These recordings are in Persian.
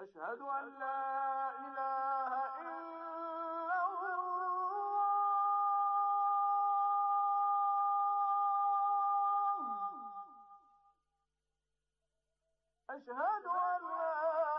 أشهد أن لا إله إلا الله. أشهد أن لا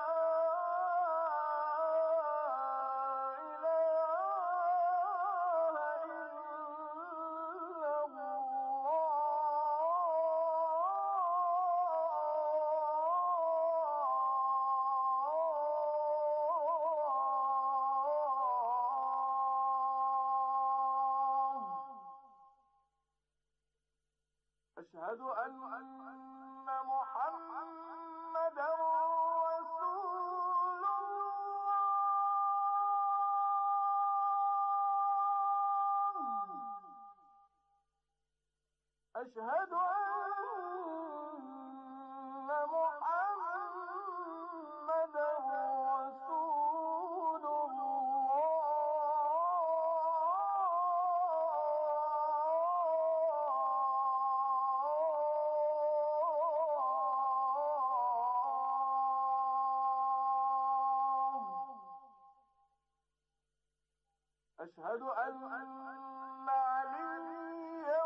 أشهد أن محمدا رسول الله. أشهد أن محمدا رسول الله. أشهد أن عليا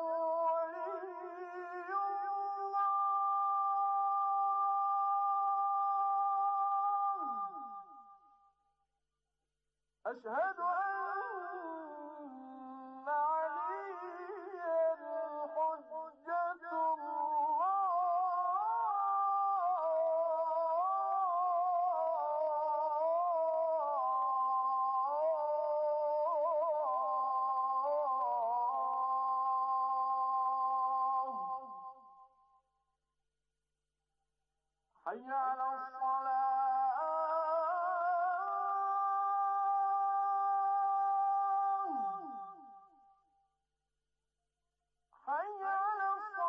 ولي الله. أشهد أن عليا حجة الله. حي على الصلاة. حي على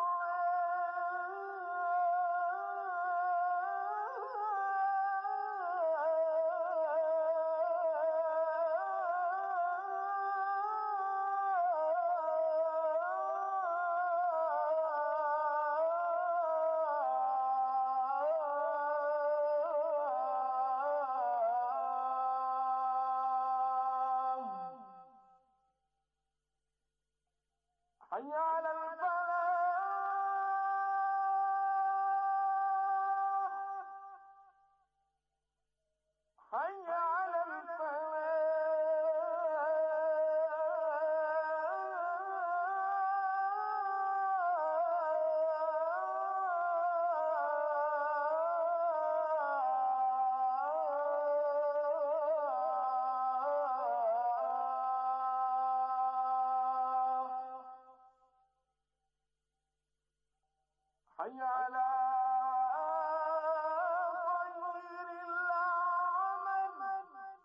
حي على الفلاح. حي على حي على خير العمل.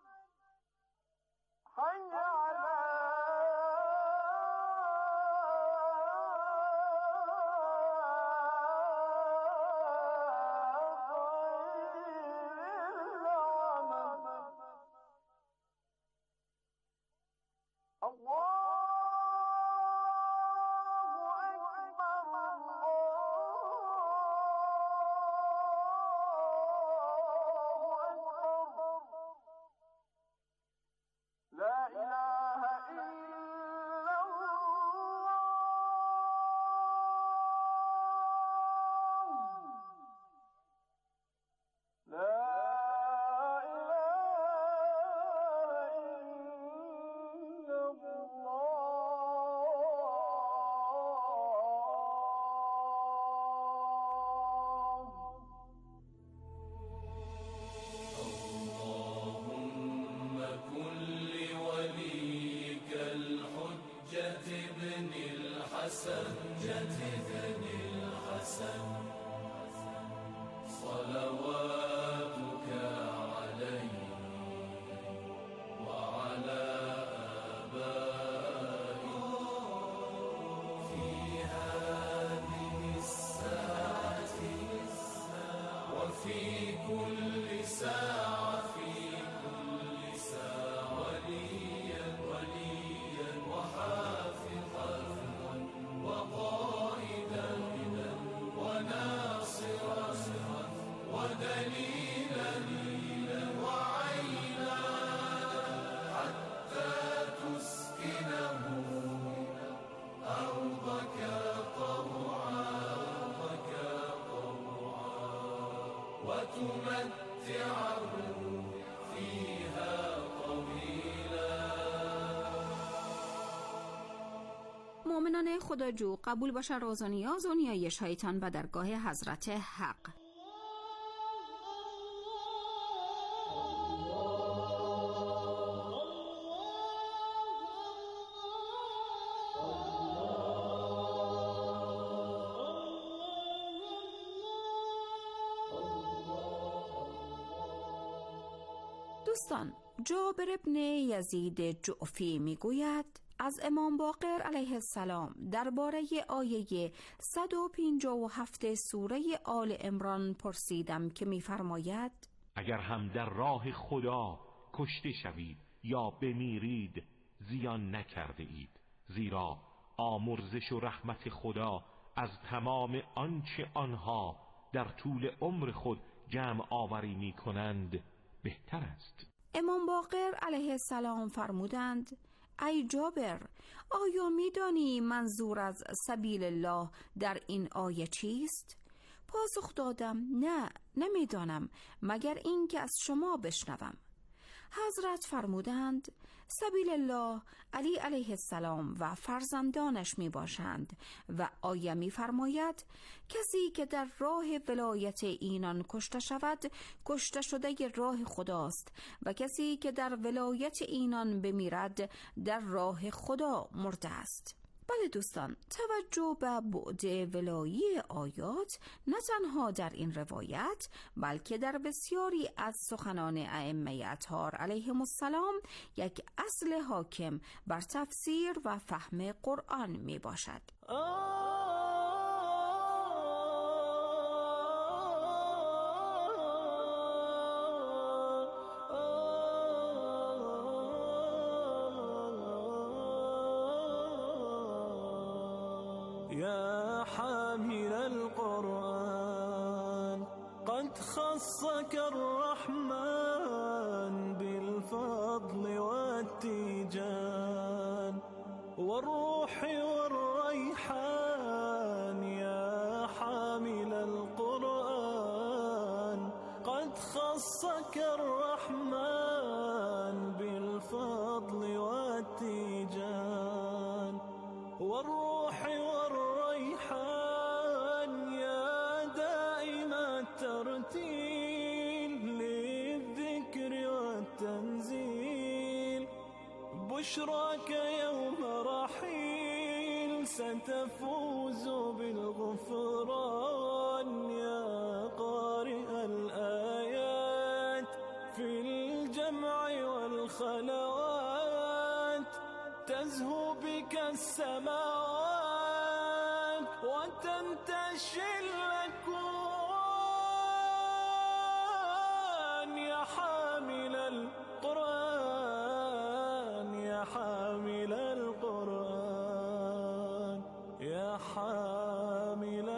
حي على خير العمل. الله لا إله إلا الله. لا إله إلا اللهم كن لوليك الحجة ابن الحسن صلواتك عليه وعلى آبائه في هذه الساعة وفي كل ساعة وليا وحافظا وقائدا وناصرا ودليلا وتمتعه فيها طويلا. مؤمنان خداجو، قبول باشه راز و نیاز و نیایش هایتان به درگاه حضرت حق. دوستان، جابر ابن یزید جعفی میگوید از امام باقر علیه السلام درباره آیه 157 سوره آل عمران پرسیدم که می‌فرماید اگر هم در راه خدا کشته شوید یا بمیرید زیان نکرده اید، زیرا آمرزش و رحمت خدا از تمام آنچه آنها در طول عمر خود جمع آوری می کنند بهتر است. امام باقر علیه السلام فرمودند ای جابر، آیا می‌دانی منظور از سبیل الله در این آیه چیست؟ پاسخ دادم نه، نمی‌دانم مگر این که از شما بشنوم. حضرت فرمودند سبیل الله علی علیه السلام و فرزندانش می باشند و آیه می فرماید کسی که در راه ولایت اینان کشته شود کشته شده راه خداست و کسی که در ولایت اینان بمیرد در راه خدا مرده است. بله دوستان، توجه به بعد ولایی آیات نه تنها در این روایت بلکه در بسیاری از سخنان ائمه اطهار علیهم السلام یک اصل حاکم بر تفسیر و فهم قرآن می باشد. يا حامل القرآن قد خصك الرحمن بالفضل والتيجان والروح والريحان. يا حامل القرآن قد خصك الرحمن بالفضل والتيجان والروح والريحان. يا دائم الترتيل للذكر والتنزيل بشراك يوم رحيل ستفوز بالغفران. يا قارئ الآيات في الجمع والخلوات تزهو بك السماوات وتنتشي الأكوان. يا حامل القرآن يا حامل القرآن يا حامل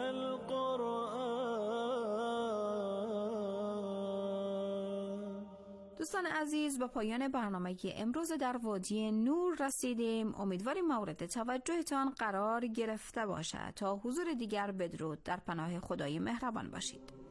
القرآن. دوستان عزیز، به پایان برنامه امروز در وادی نور رسیدیم. امیدواریم مورد توجهتان قرار گرفته باشد. تا حضور دیگر بدرود، در پناه خدای مهربان باشید.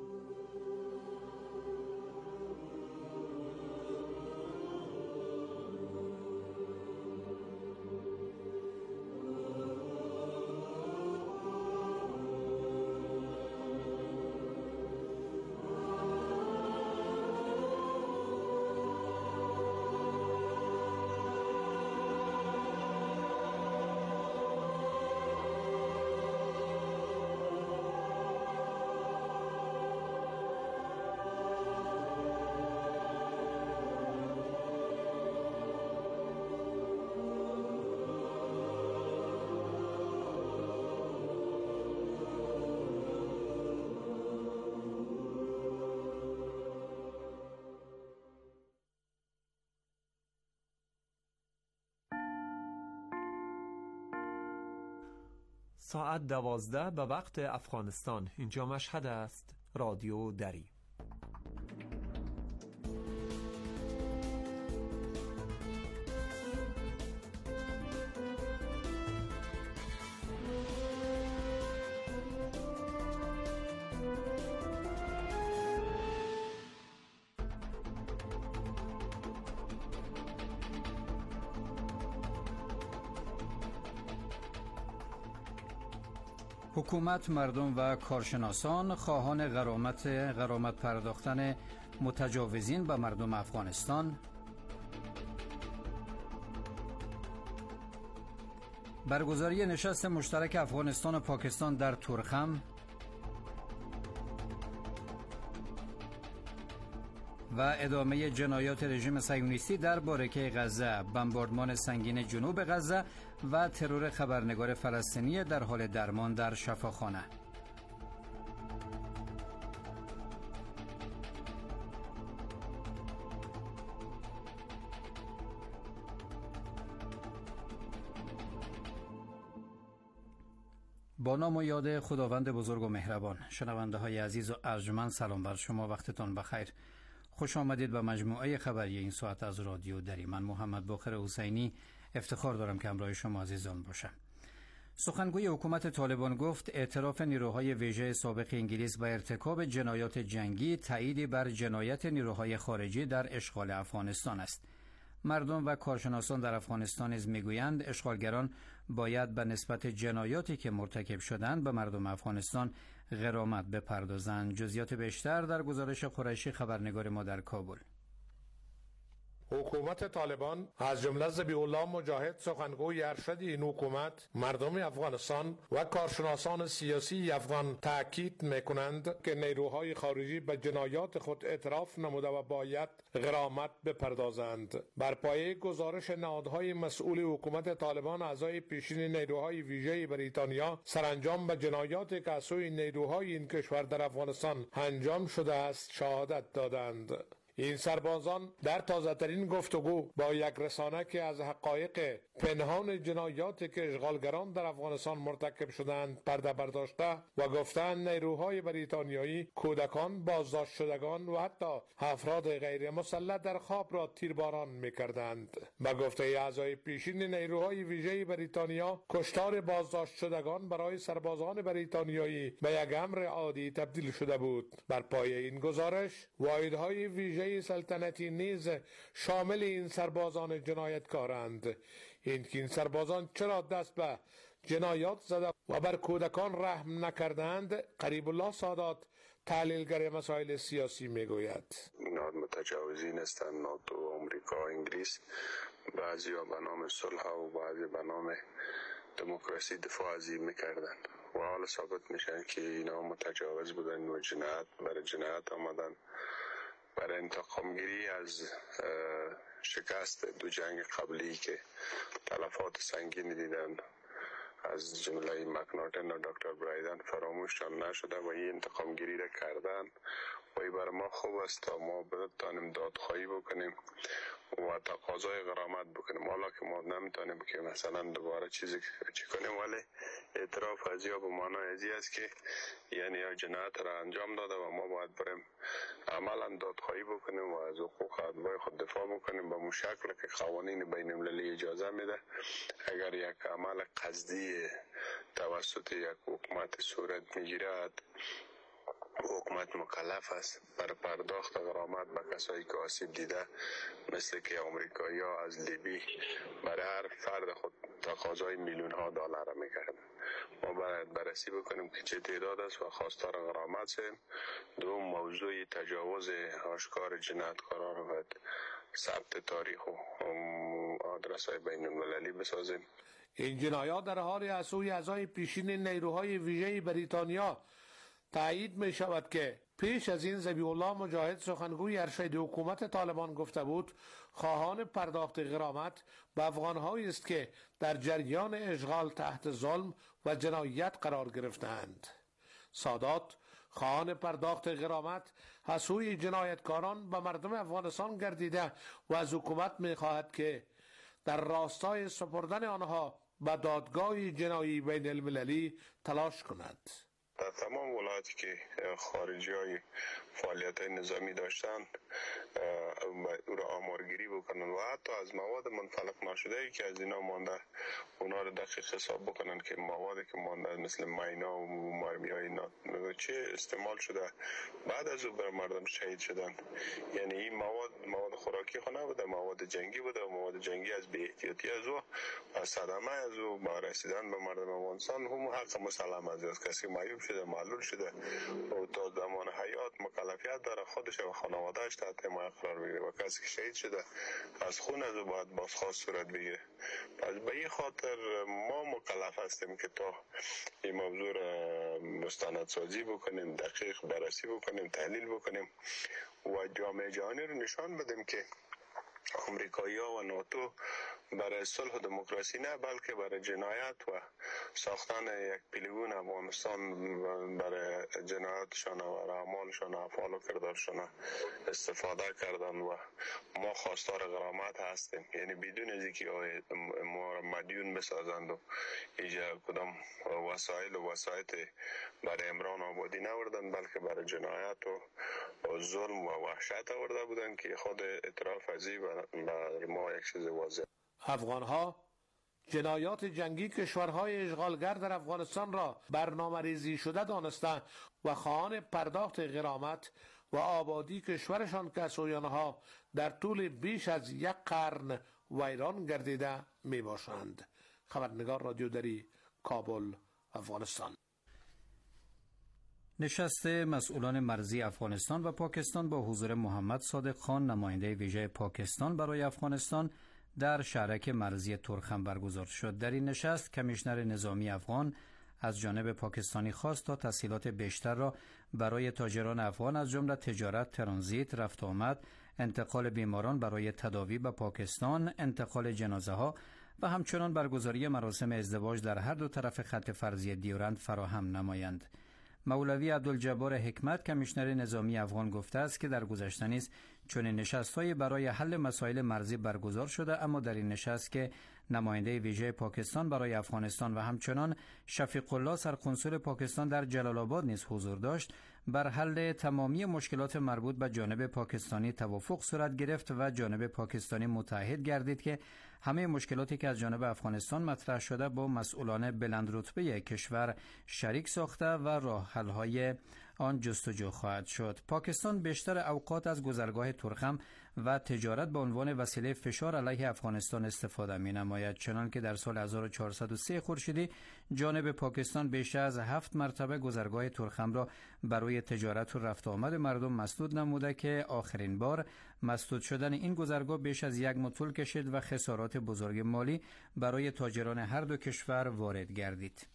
ساعت 12 به وقت افغانستان. اینجا مشهد است. رادیو دری. حکومت، مردم و کارشناسان خواهان غرامت پرداختن متجاوزین به مردم افغانستان. برگزاری نشست مشترک افغانستان و پاکستان در تورخم و ادامه جنایات رژیم صهیونیستی در بارکه غزه، بمباردمان سنگین جنوب غزه و ترور خبرنگار فلسطینی در حال درمان در شفاخانه. با نام و یاد خداوند بزرگ و مهربان. شنونده های عزیز و ارجمند، سلام بر شما، وقتتان بخیر. خوش آمدید به مجموعه خبری این ساعت از رادیو دری. من محمد باقر حسینی افتخار دارم که همراه شما عزیزان باشم. سخنگوی حکومت طالبان گفت اعتراف نیروهای ویژه سابق انگلیس به ارتکاب جنایات جنگی تأییدی بر جنایت نیروهای خارجی در اشغال افغانستان است. مردم و کارشناسان در افغانستان نیز میگویند اشغالگران باید به نسبت جنایاتی که مرتکب شدند به مردم افغانستان غرامت بپردازند. جزئیات بیشتر در گزارش قریشی خبرنگار ما در کابل. حکومت طالبان از جمله ذبیح الله مجاهد، سخنگوی ارشد این حکومت، مردم افغانستان و کارشناسان سیاسی افغان تاکید میکنند که نیروهای خارجی به جنایات خود اعتراف نموده و باید غرامت بپردازند. بر پایه گزارش نهادهای مسئول حکومت طالبان، اعضای پیشین نیروهای ویژه بریتانیا سرانجام به جنایاتی که از سوی نیروهای این کشور در افغانستان انجام شده است شهادت دادند. این سربازان در تازه‌ترین گفتگو با یک رسانه که از حقایق پنهان جنایاتی که اشغالگران در افغانستان مرتکب شدند پرده برداشته و گفتند نیروهای بریتانیایی کودکان، بازداشت شدگان و حتی افراد غیر مسلح در خواب را تیرباران می‌کردند. به گفته اعضای پیشین نیروهای ویژه بریتانیا، کشتار بازداشت شدگان برای سربازان بریتانیایی به یک امر عادی تبدیل شده بود. بر پایه این گزارش، واحدهای ویژه سلطنتی نیز شامل این سربازان جنایتکارند. این سربازان چرا دست به جنایات زده و بر کودکان رحم نکردند؟ قریب الله سادات، تحلیلگر مسائل سیاسی، میگوید اینا متجاوزین هستند. ناتو، آمریکا، انگلیس، بعضیا به نام صلح و بعضی به نام دموکراسی دفاع از این میکردن و حالا ثابت میشن که اینا متجاوز بودن و برای جنایت آمدن. برای انتقامگیری از شکست دو جنگ قبلی که تلفات سنگین دیدن، از جمله مکنارتن و دکتر برایدن فراموششان نشده و این انتقامگیری را کردن و این برای ما خوب است تا ما بتانیم دادخواهی بکنیم و تقاضای غرامت بکنیم. حالا که ما نمیتونیم که مثلا دوباره چیزی کنیم، ولی اعتراف از یا به معنای ازی است که یعنی یا جنایت را انجام داده و ما باید بریم عملا دادخواهی بکنیم و از حقوق اتباع خود دفاع بکنیم به شکل که قوانین بین المللی اجازه میده. اگر یک عمل قصدی توسط یک حکومت صورت میگیرد، حکومت مکلف است بر پرداخت غرامت به کسایی که آسیب دیده، مثل که آمریکایی ها از لیبی برای هر فرد خود تقاضای میلیون ها دلار میکرد. ما باید بررسی بکنیم که چه تعداد است و خواستار غرامت سیم. دو موضوع تجاوز آشکار جنایتکاران رو باید ثبت تاریخ و آدرس های بین المللی بسازیم. این جنایات در حال از سوی اعضای پیشین نیروهای ویژه بریتانیا تایید می شود که پیش از این ذبیح الله مجاهد، سخنگوی ارشد حکومت طالبان، گفته بود خواهان پرداخت غرامت به افغان‌هایی است که در جریان اشغال تحت ظلم و جنایت قرار گرفتند. سادات خواهان پرداخت غرامت از سوی جنایتکاران به مردم افغانستان گردیده و از حکومت می خواهد که در راستای سپردن آنها به دادگاه جنایی بین المللی تلاش کند. در تمام ولایاتی که خارجی های فعالیت های نظامی داشتن او را آمارگیری بکنن و حتی از مواد منفلق نشده ای که از اینا مانده اونا را دقیق حساب بکنن که موادی که مانده مثل مینا و مرمی های چه استعمال شده بعد از او بر مردم شهید شدن. یعنی این مواد خوراکی خو نبوده، مواد جنگی بوده و مواد جنگی از بی احتیاطی از او از صدمه از او با رسیدن به مردم افغانستان هم حق مسلم از کسی معیوب شده معلول شده و تا زمان حیات مکلفیت داره خودش و خانوادهش تحت حمایت قرار بگیره و کسی که شهید شده از خون از او باید بازخواست صورت بگیره. پس به این خاطر ما مکلف هستیم که تا این موضوع را مستندسازی بکنیم، دقیق بررسی بکنیم، تحلیل بکنیم و جامعه جهانی رو نشان بدیم که امریکایی‌ها و ناتو برای صلح و دموکراسی نه بلکه برای جنایت و ساختن یک پیلگون افغانستان برای جنایتشان و اعمالشان و افعال و کردارشان استفاده کردن و ما خواستار غرامت هستیم. یعنی بدون از اینکه ما را مدیون بسازند و ایجا کدام وسایل و وسایط برای عمران آبادی نوردن بلکه برای جنایت و ظلم و وحشت آورده بودن که خود اعتراف ازی برای ما یک چیز واضح. افغانها جنایات جنگی کشورهای اشغالگر در افغانستان را برنامه‌ریزی شده دانستند و خواهان پرداخت غرامت و آبادی کشورشان که سویانها در طول بیش از یک قرن ویران گردیده می باشند. خبرنگار رادیو دری، کابل، افغانستان. نشست مسئولان مرزی افغانستان و پاکستان با حضور محمد صادق خان نماینده ویژه پاکستان برای افغانستان در شهرک مرزی ترخم برگزار شد. در این نشست کمیشنر نظامی افغان از جانب پاکستانی خواست تا تسهیلات بیشتر را برای تاجران افغان از جمله تجارت، ترانزیت، رفت آمد، انتقال بیماران برای تداوی به پاکستان، انتقال جنازه ها و همچنان برگزاری مراسم ازدواج در هر دو طرف خط فرضی دیورند فراهم نمایند. مولوی عبدالجبار حکمت کمیشنر نظامی افغان گفته است که در گذشته نیز چنین نشست‌هایی برای حل مسائل مرزی برگزار شده، اما در این نشست که نماینده ویژه پاکستان برای افغانستان و همچنان شفیق الله سرقنسول پاکستان در جلال آباد نیز حضور داشت، بر حل تمامی مشکلات مربوط به جانب پاکستانی توافق صورت گرفت و جانب پاکستانی متعهد گردید که همه مشکلاتی که از جانب افغانستان مطرح شده با مسئولان بلند رتبه کشور شریک ساخته و راه حل‌های آن جستجو خواهد شد. پاکستان بیشتر اوقات از گذرگاه ترخم و تجارت به عنوان وسیله فشار علیه افغانستان استفاده می نماید، چنان که در سال 1403 خورشیدی جانب پاکستان بیش از 7 مرتبه گذرگاه ترخم را برای تجارت و رفت آمد مردم مسدود نموده که آخرین بار مسدود شدن این گذرگاه بیش از 1 ماه طول کشید و خسارات بزرگ مالی برای تاجران هر دو کشور وارد گردید.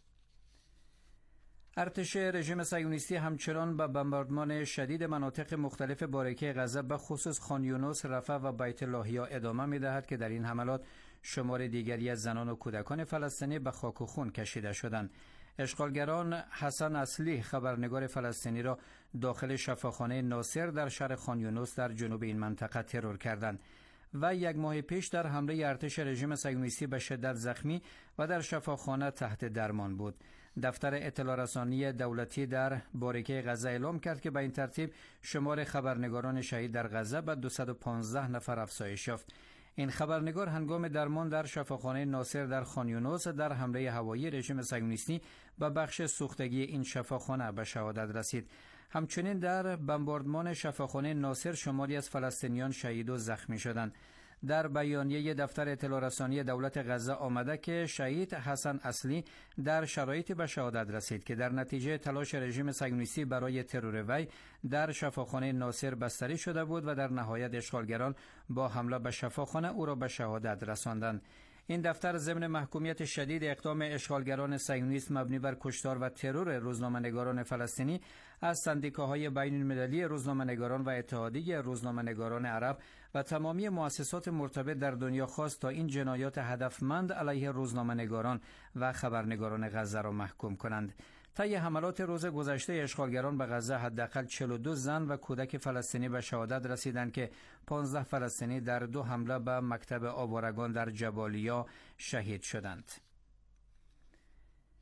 ارتش رژیم صهیونیستی همچنان به بمباردمان شدید مناطق مختلف باریکه غزه به خصوص خان یونس، رفح و بیت لاهیا ادامه می‌دهد که در این حملات شمار دیگری از زنان و کودکان فلسطینی به خاک و خون کشیده شدند. اشغالگران حسن اصلی خبرنگار فلسطینی را داخل شفاخانه ناصر در شهر خان یونس در جنوب این منطقه ترور کردند و 1 ماه پیش در حمله ارتش رژیم صهیونیستی به شدت زخمی و در شفاخانه تحت درمان بود. دفتر اطلاع رسانی دولتی در باریکه غزه اعلام کرد که به این ترتیب شمار خبرنگاران شهید در غزه به 215 نفر افزایش یافت. این خبرنگار هنگام درمان در شفاخانه ناصر در خان یونس در حمله هوایی رژیم صهیونیستی به بخش سوختگی این شفاخانه به شهادت رسید. همچنین در بمباردمان شفاخانه ناصر شماری از فلسطینیان شهید و زخمی شدند. در بیانیه دفتر اطلاع رسانی دولت غزه آمده که شهید حسن اصلی در شرایطی به شهادت رسید که در نتیجه تلاش رژیم صهیونیستی برای ترور وی در شفاخانه ناصر بستری شده بود و در نهایت اشغالگران با حمله به شفاخانه او را به شهادت رساندند. این دفتر ضمن محکومیت شدید اقدام اشغالگران صهیونیست مبنی بر کشتار و ترور روزنامه‌نگاران فلسطینی از سندیکاهای بین‌المللی روزنامه‌نگاران و اتحادیه روزنامه‌نگاران عرب و تمامی مؤسسات مرتبط در دنیا خواست تا این جنایات هدفمند علیه روزنامه‌نگاران و خبرنگاران غزه را محکوم کنند. طی حملات روز گذشته اشغالگران به غزه حداقل 42 زن و کودک فلسطینی به شهادت رسیدند که 15 فلسطینی در 2 حمله به مکتب آوارگان در جبالیا شهید شدند.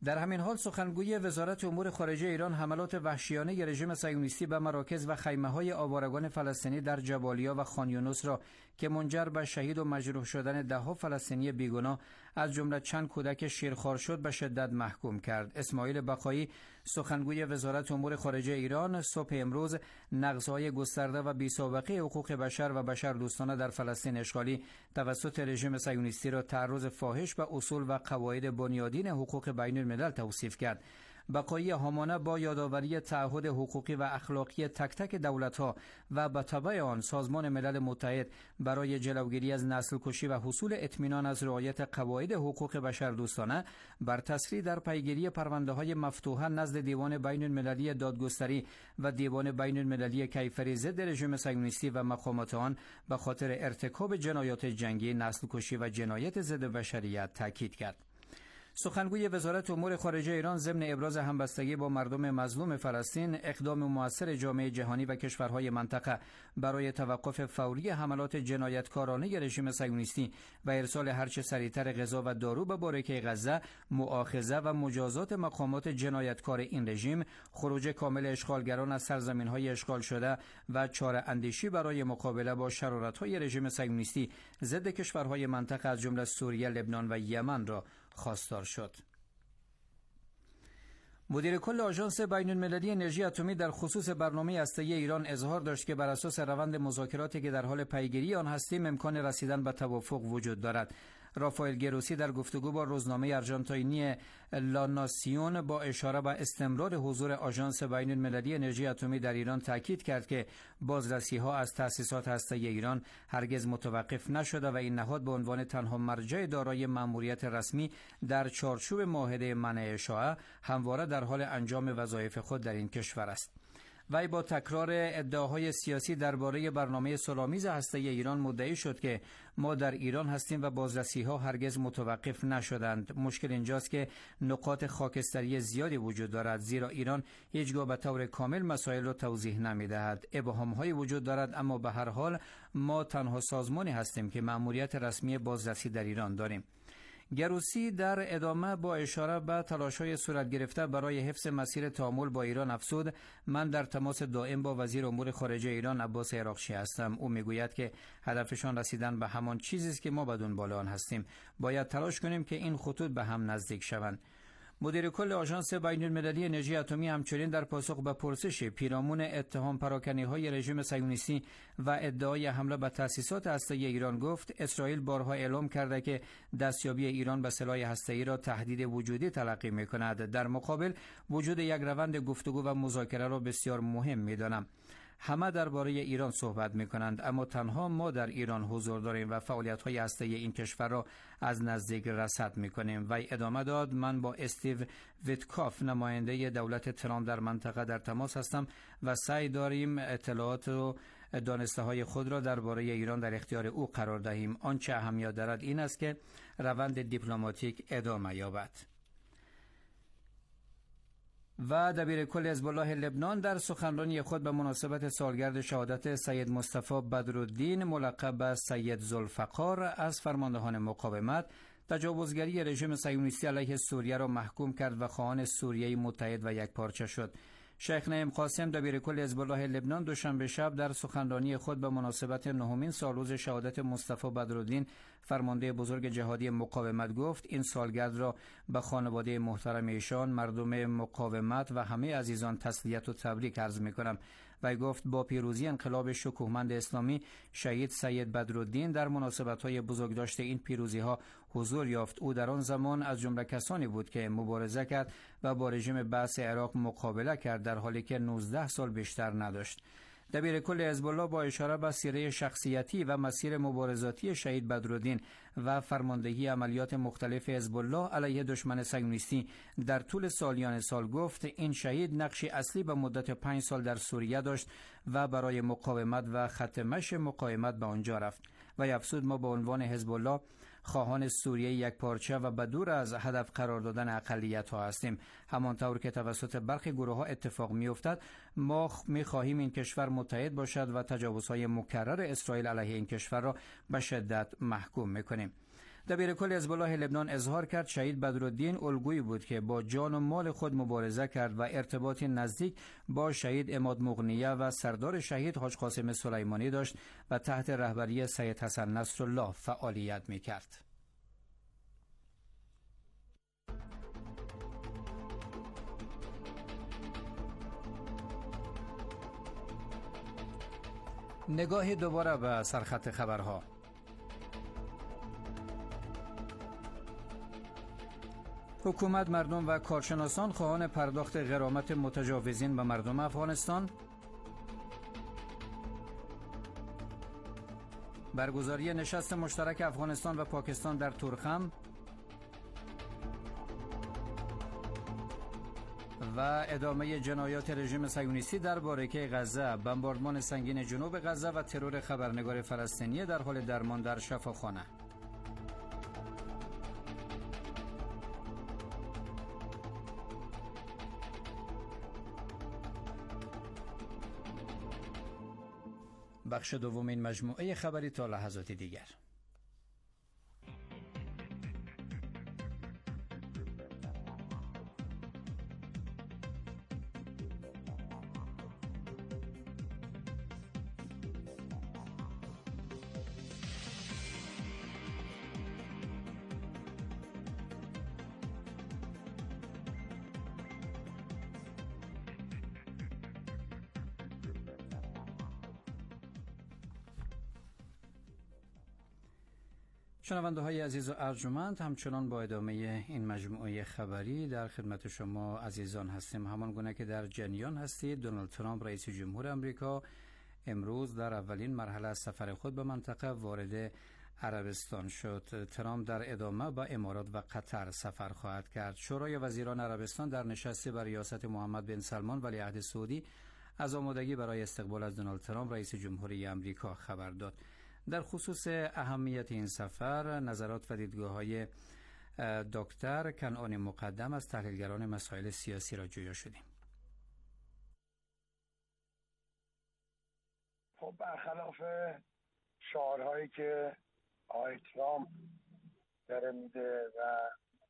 در همین حال سخنگوی وزارت امور خارجه ایران حملات وحشیانه رژیم صهیونیستی به مراکز و خیمه‌های آوارگان فلسطینی در جبالیا و خان یونس را که منجر به شهید و مجروح شدن ده‌ها فلسطینی بیگناه از جمله چند کودک شیرخوار شد به شدت محکوم کرد. اسماعیل بقایی سخنگوی وزارت امور خارجه ایران صبح امروز نقض‌های گسترده و بی‌سابقه حقوق بشر و بشردوستانه در فلسطین اشغالی توسط رژیم صهیونیستی را تعرض فاحش به اصول و قواعد بنیادین حقوق بین الملل توصیف کرد. بقایی همانه با یادآوری تعهد حقوقی و اخلاقی تک تک دولت‌ها و به تبع آن سازمان ملل متحد برای جلوگیری از نسل کشی و حصول اطمینان از رعایت قواعد حقوق بشردوستانه بر تسریع در پیگیری پرونده‌های مفتوحه نزد دیوان بین المللی دادگستری و دیوان بین المللی کیفری ضد رژیم صهیونیستی و مقامات آن به خاطر ارتکاب جنایات جنگی، نسل کشی و جنایت ضد بشریت تاکید کرد. سخنگوی وزارت امور خارجه ایران ضمن ابراز همبستگی با مردم مظلوم فلسطین، اقدام موثر جامعه جهانی و کشورهای منطقه برای توقف فوری حملات جنایتکارانه رژیم صهیونیستی و ارسال هرچه سریعتر غذا و دارو به بارکه غزه، مؤاخذه و مجازات مقامات جنایتکار این رژیم، خروج کامل اشغالگران از سرزمین‌های اشغال شده و چاره اندیشی برای مقابله با شرارت‌های رژیم صهیونیستی ضد کشورهای منطقه از جمله سوریه، لبنان و یمن را خواستار شد. مدیر کل آژانس بین المللی انرژی اتمی در خصوص برنامه هسته‌ای ایران اظهار داشت که بر اساس روند مذاکراتی که در حال پیگیری آن هستیم امکان رسیدن به توافق وجود دارد. رافائل گروسی در گفتگو با روزنامه آرژانتینی لا ناسیون با اشاره به استمرار حضور آژانس بین المللی انرژی اتمی در ایران تاکید کرد که بازرسی‌ها از تأسیسات هسته‌ای ایران هرگز متوقف نشده و این نهاد به عنوان تنها مرجع دارای مأموریت رسمی در چارچوب معاهده منع اشاعه همواره در حال انجام وظایف خود در این کشور است. وی با تکرار ادعاهای سیاسی درباره برنامه صلح‌آمیز هسته‌ای ایران مدعی شد که ما در ایران هستیم و بازرسی‌ها هرگز متوقف نشدند. مشکل اینجاست که نقاط خاکستری زیادی وجود دارد، زیرا ایران هیچگاه به طور کامل مسائل را توضیح نمی‌دهد. ابهام‌هایی وجود دارد، اما به هر حال ما تنها سازمانی هستیم که مأموریت رسمی بازرسی در ایران داریم. گروسی در ادامه با اشاره به تلاش‌های صورت گرفته برای حفظ مسیر تعامل با ایران افزود: من در تماس دائم با وزیر امور خارجه ایران عباس عراقچی هستم. او میگوید که هدفشان رسیدن به همان چیزی است که ما بدون بالا آن هستیم. باید تلاش کنیم که این خطوط به هم نزدیک شوند. مدیر کل آژانس بین المللی انرژی اتمی همچنین در پاسخ به پرسش پیرامون اتهام پراکنی‌های رژیم صهیونیستی و ادعای حمله به تأسیسات هسته‌ای ایران گفت: اسرائیل بارها اعلام کرده که دستیابی ایران به سلاح هسته‌ای را تهدید وجودی تلقی می‌کند. در مقابل وجود یک روند گفتگو و مذاکره را بسیار مهم می‌دانم. همه درباره ایران صحبت می‌کنند، اما تنها ما در ایران حضور داریم و فعالیت‌های هسته‌ای این کشور را از نزدیک رصد می‌کنیم. و ادامه داد: من با استیو ویتکاف نماینده دولت ترامپ در منطقه در تماس هستم و سعی داریم اطلاعات و دانسته‌های خود را درباره ایران در اختیار او قرار دهیم. آنچه اهمیت دارد این است که روند دیپلماتیک ادامه یابد. و دبیر کل حزب الله لبنان در سخنرانی خود به مناسبت سالگرد شهادت سید مصطفی بدرالدین ملقب به سید ذوالفقار از فرماندهان مقاومت تجاوزگری رژیم صهیونیستی علیه سوریه را محکوم کرد و خواهان سوریه متحد و یکپارچه شد. شیخ نعیم قاسم دبیر کل حزب الله لبنان دوشنبه شب در سخنرانی خود به مناسبت نهمین سالروز شهادت مصطفی بدرالدین فرمانده بزرگ جهادی مقاومت گفت: این سالگرد را به خانواده محترم ایشان، مردم مقاومت و همه عزیزان تسلیت و تبریک عرض می‌کنم. و گفت با پیروزی انقلاب شکوهمند اسلامی شهید سید بدرالدین در مناسبت‌های بزرگداشت این پیروزی‌ها حضور یافت. او در آن زمان از جمله کسانی بود که مبارزه کرد و با رژیم بعث عراق مقابله کرد، در حالی که 19 سال بیشتر نداشت. دبیر کل حزب الله با اشاره به سیره شخصیتی و مسیر مبارزاتی شهید بدرالدین و فرماندهی عملیات مختلف حزب الله علیه دشمن صهیونیستی در طول سالیان سال گفت: این شهید نقشی اصلی به مدت 5 سال در سوریه داشت و برای مقاومت و خط مشی مقاومت به آنجا رفت. و افزود: ما به عنوان حزب الله خواهان سوریه یک پارچه و بدور از هدف قرار دادن اقلیت‌ها هستیم. همانطور که توسط برخی گروه‌ها اتفاق می‌افتد، ما می‌خواهیم این کشور متحد باشد و تجاوزهای مکرر اسرائیل علیه این کشور را به شدت محکوم می‌کنیم. دبیرکل حزب الله لبنان اظهار کرد شهید بدرالدین الگویی بود که با جان و مال خود مبارزه کرد و ارتباط نزدیک با شهید عماد مغنیه و سردار شهید حاج قاسم سلیمانی داشت و تحت رهبری سید حسن نصرالله فعالیت می‌کرد. نگاهی دوباره به سرخط خبرها. حکومت، مردم و کارشناسان خواهان پرداخت غرامت متجاوزین به مردم افغانستان. برگزاری نشست مشترک افغانستان و پاکستان در تورخم. و ادامه جنایات رژیم صهیونیستی در باریکه غزه، بمباردمان سنگین جنوب غزه و ترور خبرنگار فلسطینی در حال درمان در شفاخانه. بخش دومین مجموعه خبری تا لحظات دیگر. شنونده های عزیز و ارجمند، همچنان با ادامه این مجموعه خبری در خدمت شما عزیزان هستیم. همان گونه که در جریان هستید، دونالد ترامپ رئیس جمهور امریکا امروز در اولین مرحله از سفر خود به منطقه وارد عربستان شد. ترامپ در ادامه به امارات و قطر سفر خواهد کرد. شورای وزیران عربستان در نشستی بر ریاست محمد بن سلمان ولیعهد سعودی از آمادگی برای استقبال از دونالد ترامپ رئیس جمهوری امریکا خبر داد. در خصوص اهمیت این سفر، نظرات و دیدگاه‌های دکتر کنعانی مقدم از تحلیلگران مسائل سیاسی را جویا شدیم. خب برخلاف شعارهایی که آقای ترامپ داره میده و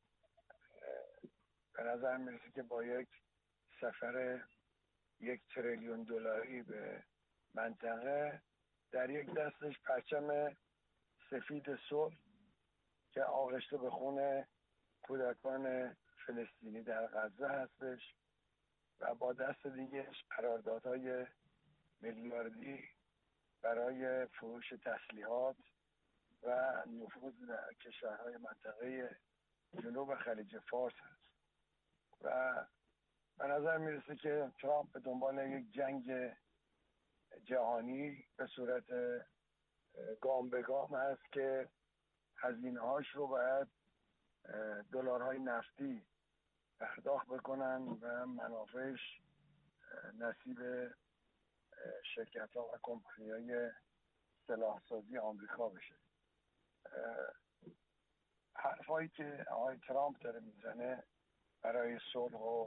به نظر میرسه که با یک سفر 1 تریلیون دلاری به منطقه، در یک دستش پرچم سفید صلح که آغشته به خون کودکان فلسطینی در غزه هستش و با دست دیگهش قراردادهای میلیاردی برای فروش تسلیحات و نفوذ در کشورهای منطقه جنوب خلیج فارس هست و به نظر میرسه که ترامپ به دنبال یک جنگ جهانی به صورت گام به گام هست که هزینه‌هاش رو باید دلارهای نفتی پرداخت بکنن و منافعش نصیب شرکت‌ها و کمپانی‌های سلاحسازی آمریکا بشه. حرفایی که آقای ترامپ داره میزنه برای صلح و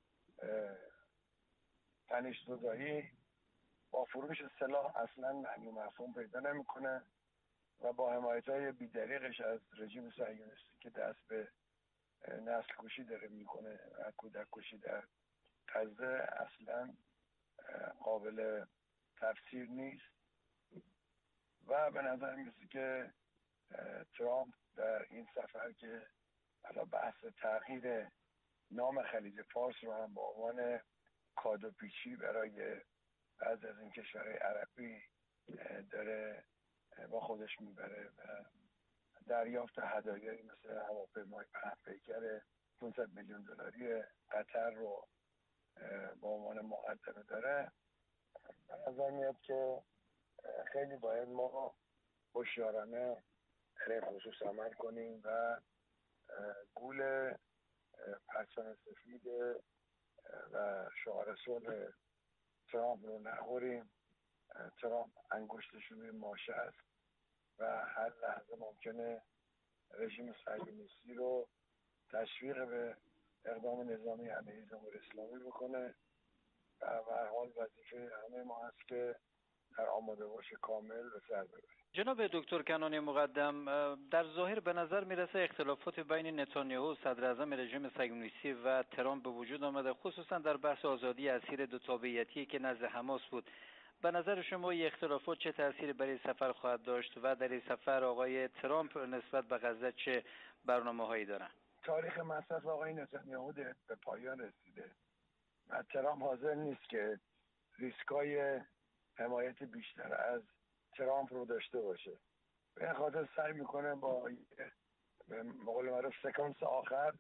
تنش‌زدایی با فروش سلاح اصلا معنی و مفهوم پیدا نمیکنه و با حمایت‌های بی‌دریغش از رژیم صهیونیستی که دست به نسل کشی داره میکنه و کودک کشی در غزه اصلا قابل تفسیر نیست و به نظر میرسه که ترامپ در این سفر که حالا بحث تغییر نام خلیج فارس رو هم با عنوان کادو پیچی برای بعضی از این کشورهای عربی داره با خودش میبره و دریافت هدایایی مثل هواپیمای پهن‌پیکر 500 میلیون دلاری قطر رو با عنوان مقدمه داره. به نظر میاد که خیلی باید ما هوشیارانه در این خصوص عمل کنیم و گول پرچم سفید و شعار صلح ترامپ رو نخوریم. ترامپ انگشتش روی ماشه است و هر لحظه ممکنه رژیم صهیونیستی رو تشویق به اقدام نظامی علیه جمهوری اسلامی بکنه و به هر حال وظیفه همه ما هست که در آماده باش کامل به سر ببریم. جناب دکتر کنانی مقدم، در ظاهر به نظر میرسه اختلافات بین نتانیاهو صدر اعظم رژیم صهیونیستی و ترامپ به وجود آمده، خصوصا در بحث آزادی اسیر دو تابعیتی که نزد حماس بود. به نظر شما این اختلافات چه تأثیری برای سفر خواهد داشت و در این سفر آقای ترامپ نسبت به غزه چه برنامه‌هایی دارن؟ تاریخ مصرف آقای نتانیاهو به پایان رسیده و ترامپ حاضر نیست که ریسکای حمایت بیشتر از ترامپ رو داشته باشه. به این خاطر سعی میکنه با به قول معروف سکانس آخر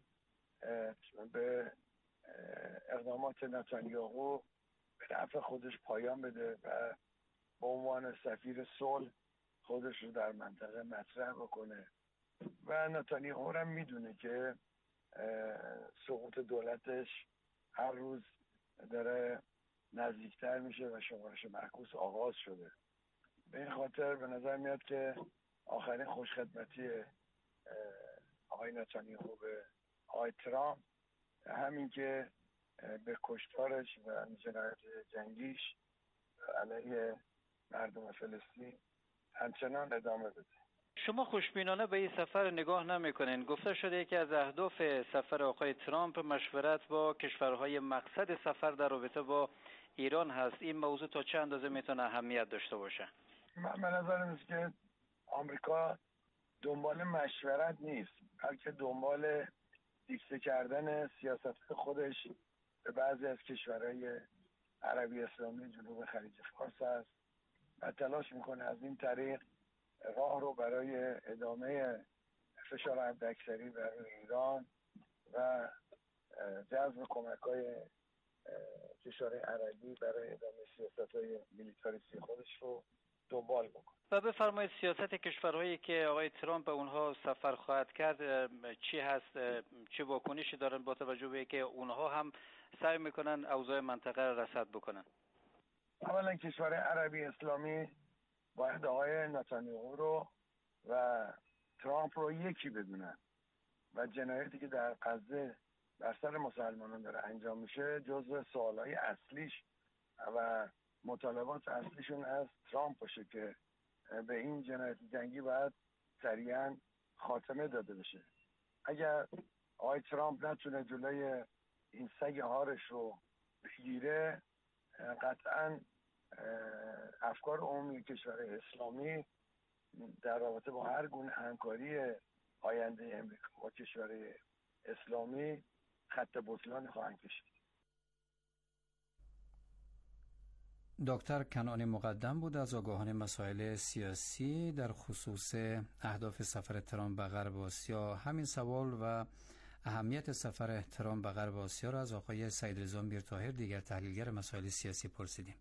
به اقدامات نتانیاهو به نفع خودش پایان بده و به عنوان سفیر صلح خودش رو در منطقه مطرح بکنه. و نتانیاهو هم میدونه که سقوط دولتش هر روز داره نزدیکتر میشه و شمارش معکوس آغاز شده. به این خاطر به نظر میاد که آخرین خوشخدمتی آقای نتانیاهو به آقای ترامپ همین که به کشتارش و جنایت جنگیش علیه مردم فلسطین همچنان ادامه بده. شما خوشبینانه به این سفر نگاه نمی‌کنین. گفته شده یکی از اهداف سفر آقای ترامپ مشورت با کشورهای مقصد سفر در رابطه با ایران هست. این موضوع تا چه اندازه میتونه اهمیت داشته باشه؟ من به نظرم است که آمریکا دنبال مشورت نیست، بلکه دنبال دیکته کردن سیاست خودش به بعضی از کشورهای عربی اسلامی جنوب خلیج فارس است و تلاش میکنه از این طریق راه رو برای ادامه فشار حداکثری بر ایران و جذب کمک‌های کشورهای عربی برای ادامه سیاست‌های میلیتاریستی خودش رو دنبال بکنه. و بفرمایید سیاست کشورهایی که آقای ترامپ به اونها سفر خواهد کرد چی هست؟ چه واکنشی دارن با توجه به اینکه اونها هم سعی میکنن اوضاع منطقه را رصد بکنن؟ اولا کشورهای عربی اسلامی باید آقای نتانیاهو رو و ترامپ رو یکی بدونن و جنایتی که در غزه بر سر مسلمانان داره انجام میشه جزو سوالای اصلیش و مطالبات اصلیشون از ترامپ باشه که به این جنایت جنگی باید سریعا خاتمه داده بشه. اگر آقای ترامپ نتونه جلوی این سگ هارش رو بگیره قطعا افکار عمومی کشورهای اسلامی در رابطه با هر گونه همکاری آینده امریکا با کشورهای اسلامی خط بطلان خواهند کشید. دکتر کنانی مقدم بود از آگاهان مسائل سیاسی در خصوص اهداف سفر ترامپ به غرب آسیا. همین سوال و اهمیت سفر ترامپ به غرب آسیا را از آقای سعیدرضا میرطاهر دیگر تحلیلگر مسائل سیاسی پرسیدیم.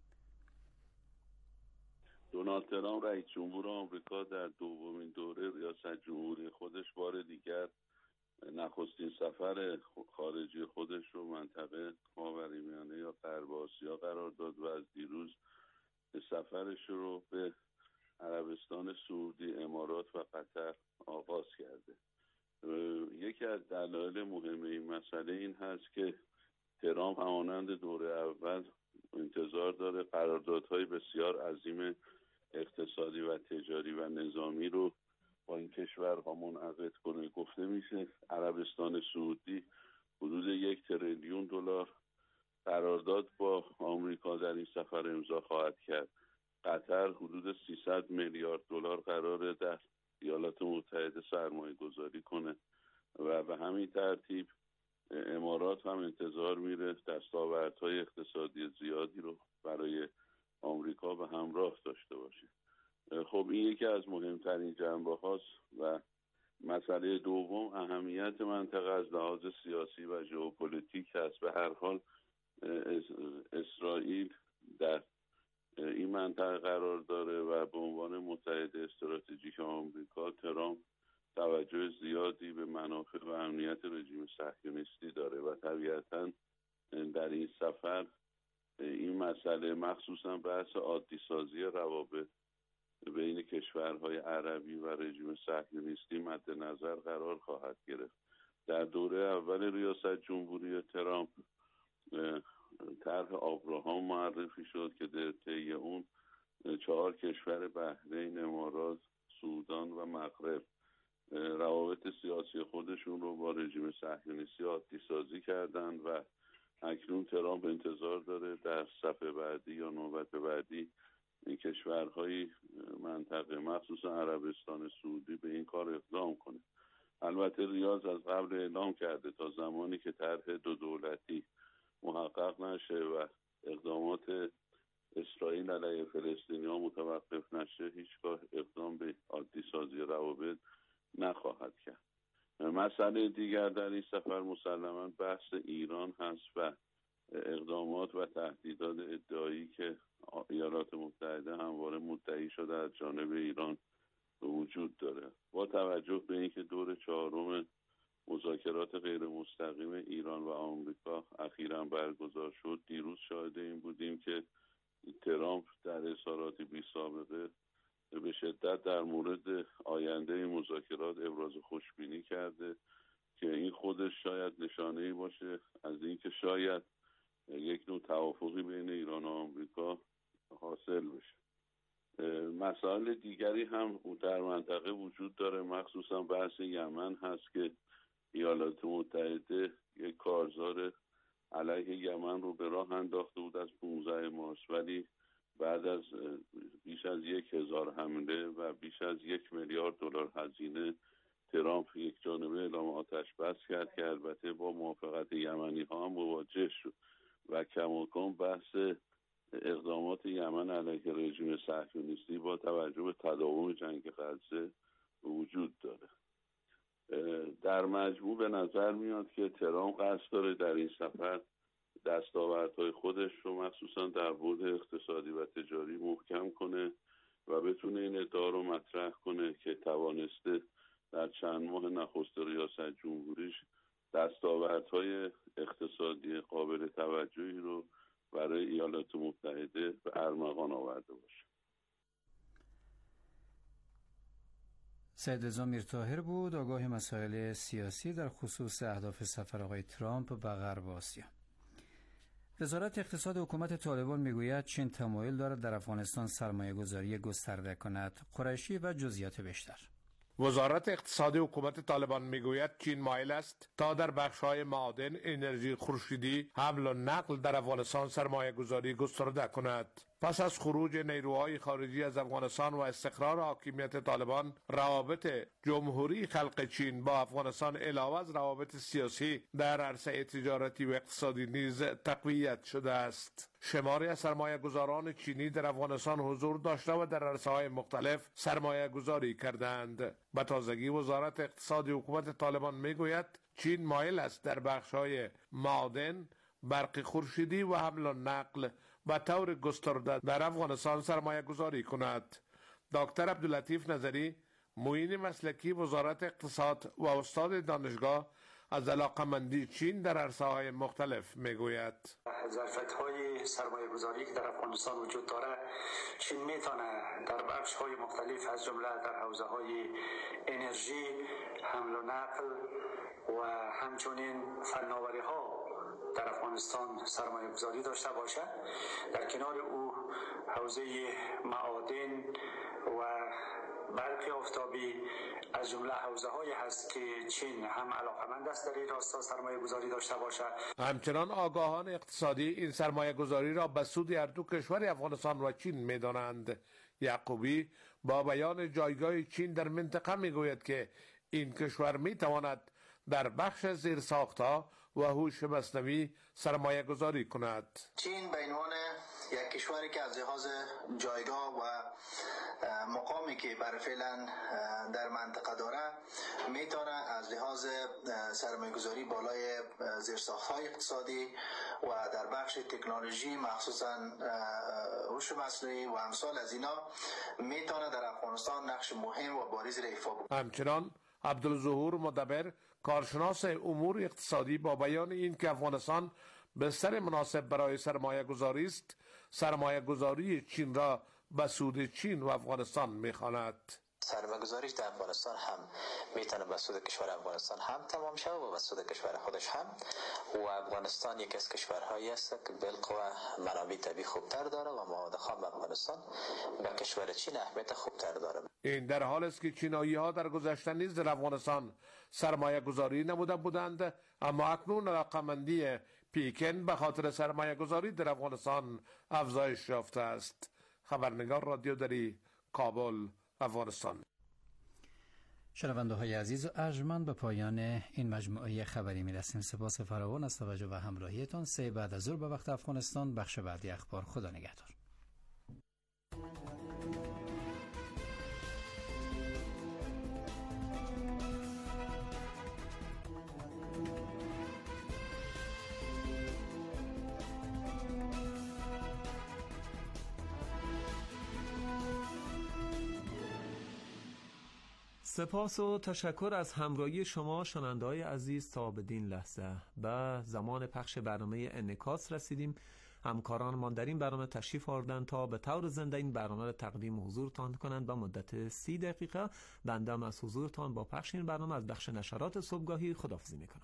دونالد ترامپ رئیس جمهور آمریکا در دومین دوره ریاست جمهوری خودش بار دیگر نخستین سفر خارجی خودش رو منطقه خاورمیانه یا غرب آسیا قرار داد و از دیروز سفرش رو به عربستان سعودی، امارات و قطر آغاز کرده. یکی از دلایل مهم این مسئله این هست که ترامپ همانند دوره اول انتظار داره قراردادهای بسیار عظیم اقتصادی و تجاری و نظامی رو با این کشورها منعقد کنه. گفته میشه عربستان سعودی حدود 1 تریلیون دلار قرارداد با آمریکا در این سفر امضا خواهد کرد. قطر حدود 300 میلیارد دلار قراره در ایالات متحده سرمایه گذاری کنه و به همین ترتیب امارات هم انتظار میره دستاوردهای اقتصادی زیادی رو برای آمریکا به همراه داشته باشه. خب این یکی از مهمترین جنبه هاست و مسئله دوم اهمیت منطقه از لحاظ سیاسی و ژئوپلیتیک است. به هر حال اسرائیل در این منطقه قرار داره و به عنوان متحد استراتژیک آمریکا ترامپ توجه زیادی به منافع و امنیت رژیم صهیونیستی داره و طبیعتاً در این سفر این مسئله مخصوصا بحث عادی سازی روابط بین کشورهای عربی و رژیم صهیونیستی مد نظر قرار خواهد گرفت. در دوره اول ریاست جمهوری ترامپ طرح آبراهام معرفی شد که در طی اون 4 کشور بحرین، امارات، سودان و مغرب روابط سیاسی خودشون رو با رژیم صهیونیستی عادی سازی کردن و اکنون ترامپ انتظار داره در صفحه بعدی یا نوبت بعدی این کشورهای منطقه مخصوصا عربستان سعودی به این کار اقدام کنه. البته ریاض از قبل اعلام کرده تا زمانی که طرح 2 دولتی محقق نشه و اقدامات اسرائیل علیه فلسطینی‌ها متوقف نشه هیچگاه اقدام به عادی سازی روابط نخواهد کرد. مسئله دیگر در این سفر مسلماً بحث ایران هست و اقدامات و تهدیدات ادعایی که ایالات متحده همواره مدعی شده از جانب ایران وجود داره. با توجه به اینکه دور 4 مذاکرات غیر مستقیم ایران و آمریکا اخیراً برگزار شد، دیروز شاهد این بودیم که ترامپ در اظهاراتی بی سابقه به شدت در مورد آینده این مذاکرات ابراز خوشبینی کرده که این خودش شاید نشانه‌ای باشه از اینکه شاید یک نوع توافقی بین ایران و آمریکا حاصل بشه. مسائل دیگری هم در منطقه وجود داره، مخصوصا بحث یمن هست که ایالات متحده یک کارزار علیه یمن رو به راه انداخته بود از 15 مارس، ولی بعد از بیش از 1000 حمله و بیش از $1 میلیارد هزینه ترامپ یک جانبه اعلام آتش بس کرد که البته با موافقت یمنی ها هم مواجه شد و کماکان بحث اقدامات یمن علیه رژیم صهیونیستی با توجه به تداوم جنگ غزه وجود داره. در مجموع به نظر میاد که ترامپ قصد داره در این سفر دستاوردهای خودش رو مخصوصا در بعد اقتصادی و تجاری محکم کنه و بتونه این ادعا رو مطرح کنه که توانسته در چند ماه نخست ریاست جمهوریش دستاوردهای اقتصادی قابل توجهی رو برای ایالات متحده به ارمغان آورده باشه. سید رضا میرطاهر بود، آگاه مسائل سیاسی در خصوص اهداف سفر آقای ترامپ به غرب آسیا. وزارت اقتصاد حکومت طالبان میگوید چین تمایل دارد در افغانستان سرمایه گذاری گسترده کند. قریشی و جزئیات بیشتر. وزارت اقتصاد حکومت طالبان میگوید چین مایل است تا در بخش‌های معادن، انرژی خورشیدی، حمل و نقل در افغانستان سرمایه گذاری گسترده کند. پس از خروج نیروهای خارجی از افغانستان و استقرار حاکمیت طالبان، روابط جمهوری خلق چین با افغانستان علاوه از روابط سیاسی در عرصه تجارتی و اقتصادی نیز تقویت شده است. شماری از سرمایه گذاران چینی در افغانستان حضور داشته و در عرصه‌های مختلف سرمایه گذاری کردند. به تازگی وزارت اقتصاد حکومت طالبان میگوید چین مایل است در بخش‌های معادن، برق خورشیدی و حمل و نقل به طور گسترده در افغانستان سرمایه گذاری کند. دکتر عبداللطیف نظری، معین مسلکی وزارت اقتصاد و استاد دانشگاه، از علاقمندی چین در عرصه‌های مختلف میگوید. ظرفیت‌های سرمایه‌گذاری که در افغانستان وجود داره، چین میتونه در بخش‌های مختلف از جمله در حوزه‌های انرژی، حمل و نقل و همچنین فناوری‌ها در افغانستان سرمایه گذاری داشته باشد. در کنار او حوزه معادن و برق آفتابی از جمله حوزه‌هایی هست که چین هم علاقمند است در این راستا سرمایه گذاری داشته باشد. همچنان آگاهان اقتصادی این سرمایه گذاری را به سود هر دو کشور افغانستان و چین می‌دانند. یعقوبی با بیان جایگاه چین در منطقه میگوید که این کشور می‌تواند در بخش زیرساخت‌ها و هوش مصنوعی سرمایه گذاری کند. چین به عنوان یک کشوری که از لحاظ جایگاه و مقامی که برای فعلا در منطقه داره میتونه از لحاظ سرمایه گذاری بالای زیرساخت‌های اقتصادی و در بخش تکنولوژی مخصوصا هوش مصنوعی و امثال از اینا میتونه در افغانستان نقش مهم و بارز را ایفا بکنه. همچنان عبدالظهور مدبر، کارشناس امور اقتصادی، با بیان این که افغانستان بستر مناسب برای سرمایه گذاری است، سرمایه گذاری چین را به سود چین و افغانستان می‌خواند. سرمایه‌گذاریش در افغانستان هم میتونه به سود کشور افغانستان هم تمام شود و به سود کشور خودش هم. و افغانستان یکی از کشورهایی است که بالقوه منابع طبیعی خوبتر داره و مواد خام افغانستان به کشور چین اهمیت خوبتر داره. این در حال است که چینایی ها در گذشته نیز در افغانستان سرمایه گذاری نموده بودند، اما اکنون رقمندی پیکن به خاطر سرمایه گذاری در افغانستان افزایش یافته است. خبرنگار رادیو دری، کابل، افغانستان. شنونده های عزیز و ارجمند، به پایان این مجموعه خبری می رسیم. سپاس فراوان از توجه و همراهیتان. 3 بعد از ظهر به وقت افغانستان، بخش بعدی اخبار. خدا نگهدار. سپاس و تشکر از همراهی شما شنونده‌های عزیز. تا بدین لحظه به زمان پخش برنامه انعکاس رسیدیم. همکارانمان در این برنامه تشریف آوردند تا به طور زنده این برنامه را تقدیم حضورتان کنند. به مدت 30 دقیقه بنده هم از حضورتان با پخش این برنامه از بخش نشرات صبحگاهی خداحافظی میکنم.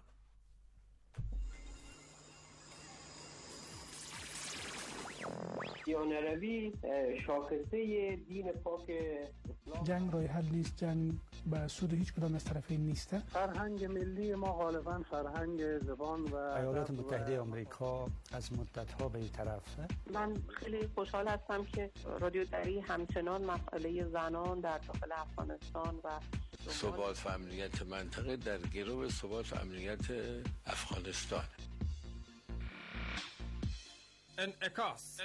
دیانروی شاخصه دین پاک اسلام. جنگ راه حل نیست، جنگ به سود هیچ کدام از طرفین نیست. فرهنگ ملی ما غالبا فرهنگ زبان و ایالات متحده آمریکا از مدت‌ها به این طرفه. من خیلی خوشحال هستم که رادیو دری همچنان مسئله زنان در داخل افغانستان و ثبات و امنیت منطقه در گرو ثبات و امنیت افغانستان. انعکاس.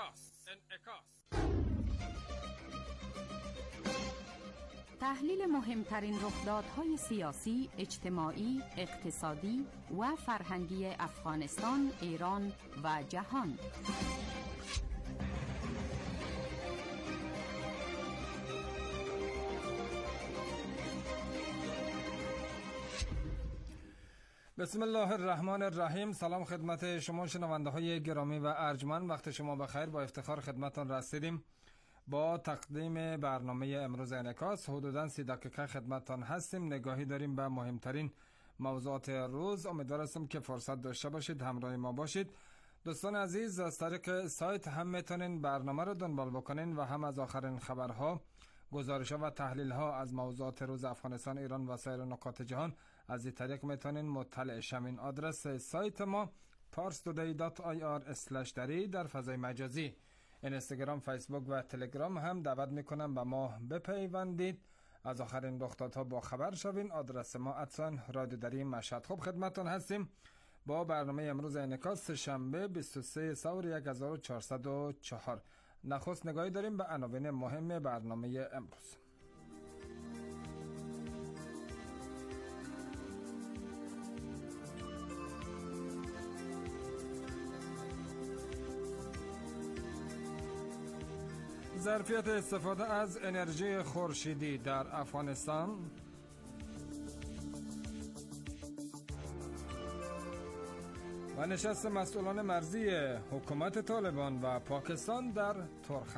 تحلیل مهمترین رخدادهای سیاسی، اجتماعی، اقتصادی و فرهنگی افغانستان، ایران و جهان. بسم الله الرحمن الرحیم. سلام خدمت شما شنونده های گرامی و ارجمند. وقت شما بخیر. با افتخار خدمتتان رسیدیم با تقدیم برنامه امروز انعکاس. حدوداً 30 دقیقه خدمتتان هستیم. نگاهی داریم به مهمترین موضوعات روز. امیدوارم که فرصت داشته باشید همراه ما باشید. دوستان عزیز، از طریق سایت هم میتونین برنامه رو دنبال بکنین و هم از آخرین خبرها، گزارش‌ها و تحلیل‌ها از موضوعات روز افغانستان، ایران و سایر نقاط جهان از این طریق میتونین مطلع شوین. آدرس سایت ما parstoday.ir/dari در فضای مجازی. اینستاگرام، فیسبوک و تلگرام هم دعوت میکنم به ما بپیوندید، از آخرین رخدادها با خبر شوین. آدرس ما رادیو دری مشهد. خب خدمتتون هستیم با برنامه امروز انعکاس شنبه 23 ثور 1404. نخست نگاهی داریم به عناوین مهم برنامه امروز. ظرفیت استفاده از انرژی خورشیدی در افغانستان، و نشست مسئولان مرزی حکومت طالبان و پاکستان در ترخم.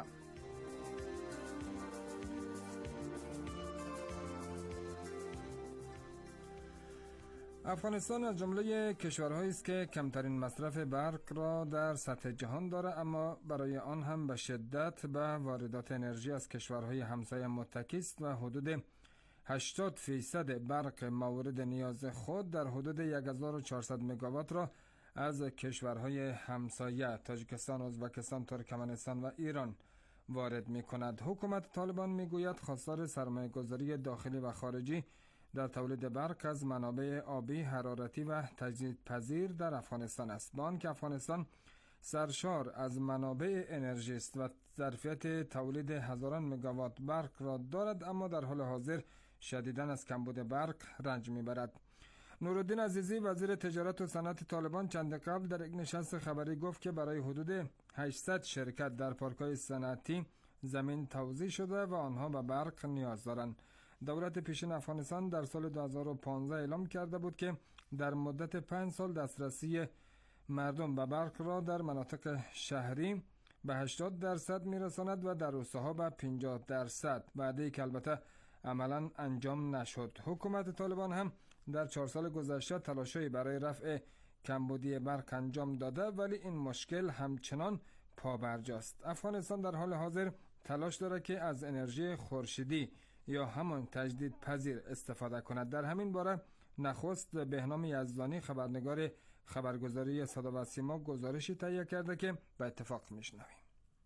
افغانستان از جمله کشورهایی است که کمترین مصرف برق را در سطح جهان دارد، اما برای آن هم به شدت به واردات انرژی از کشورهای همسایه متکی است و حدود 80% برق مورد نیاز خود در حدود 1400 مگاوات را از کشورهای همسایه تاجیکستان، ازبکستان، ترکمنستان و ایران وارد می کند. حکومت طالبان می گوید خواستار سرمایه گذاری داخلی و خارجی در تولید برق از منابع آبی، حرارتی و تجدیدپذیر در افغانستان است. با آنکه افغانستان سرشار از منابع انرژی است و ظرفیت تولید هزاران مگاوات برق را دارد، اما در حال حاضر شدیداً از کمبود برق رنج میبرد. نورالدین عزیزی، وزیر تجارت و صنعت طالبان، چند قبل در یک نشست خبری گفت که برای حدود 800 شرکت در پارک‌های صنعتی زمین توزیع شده و آنها به برق نیاز دارند. دولت پیشین افغانستان در سال 2015 اعلام کرده بود که در مدت 5 سال دسترسی مردم به برق را در مناطق شهری به 80% میرساند و در روستاها به 50%. بعد که البته عملاً انجام نشد. حکومت طالبان هم در 4 سال گذشته تلاشی برای رفع کمبودی برق انجام داده، ولی این مشکل همچنان پابرجاست. افغانستان در حال حاضر تلاش دارد که از انرژی خورشیدی یا همان تجدید پذیر استفاده کند. در همین باره نخست بهنام یزدانی خبرنگار خبرگزاری صدا و سیما گزارشی تهیه کرده که به اتفاق میشنویم.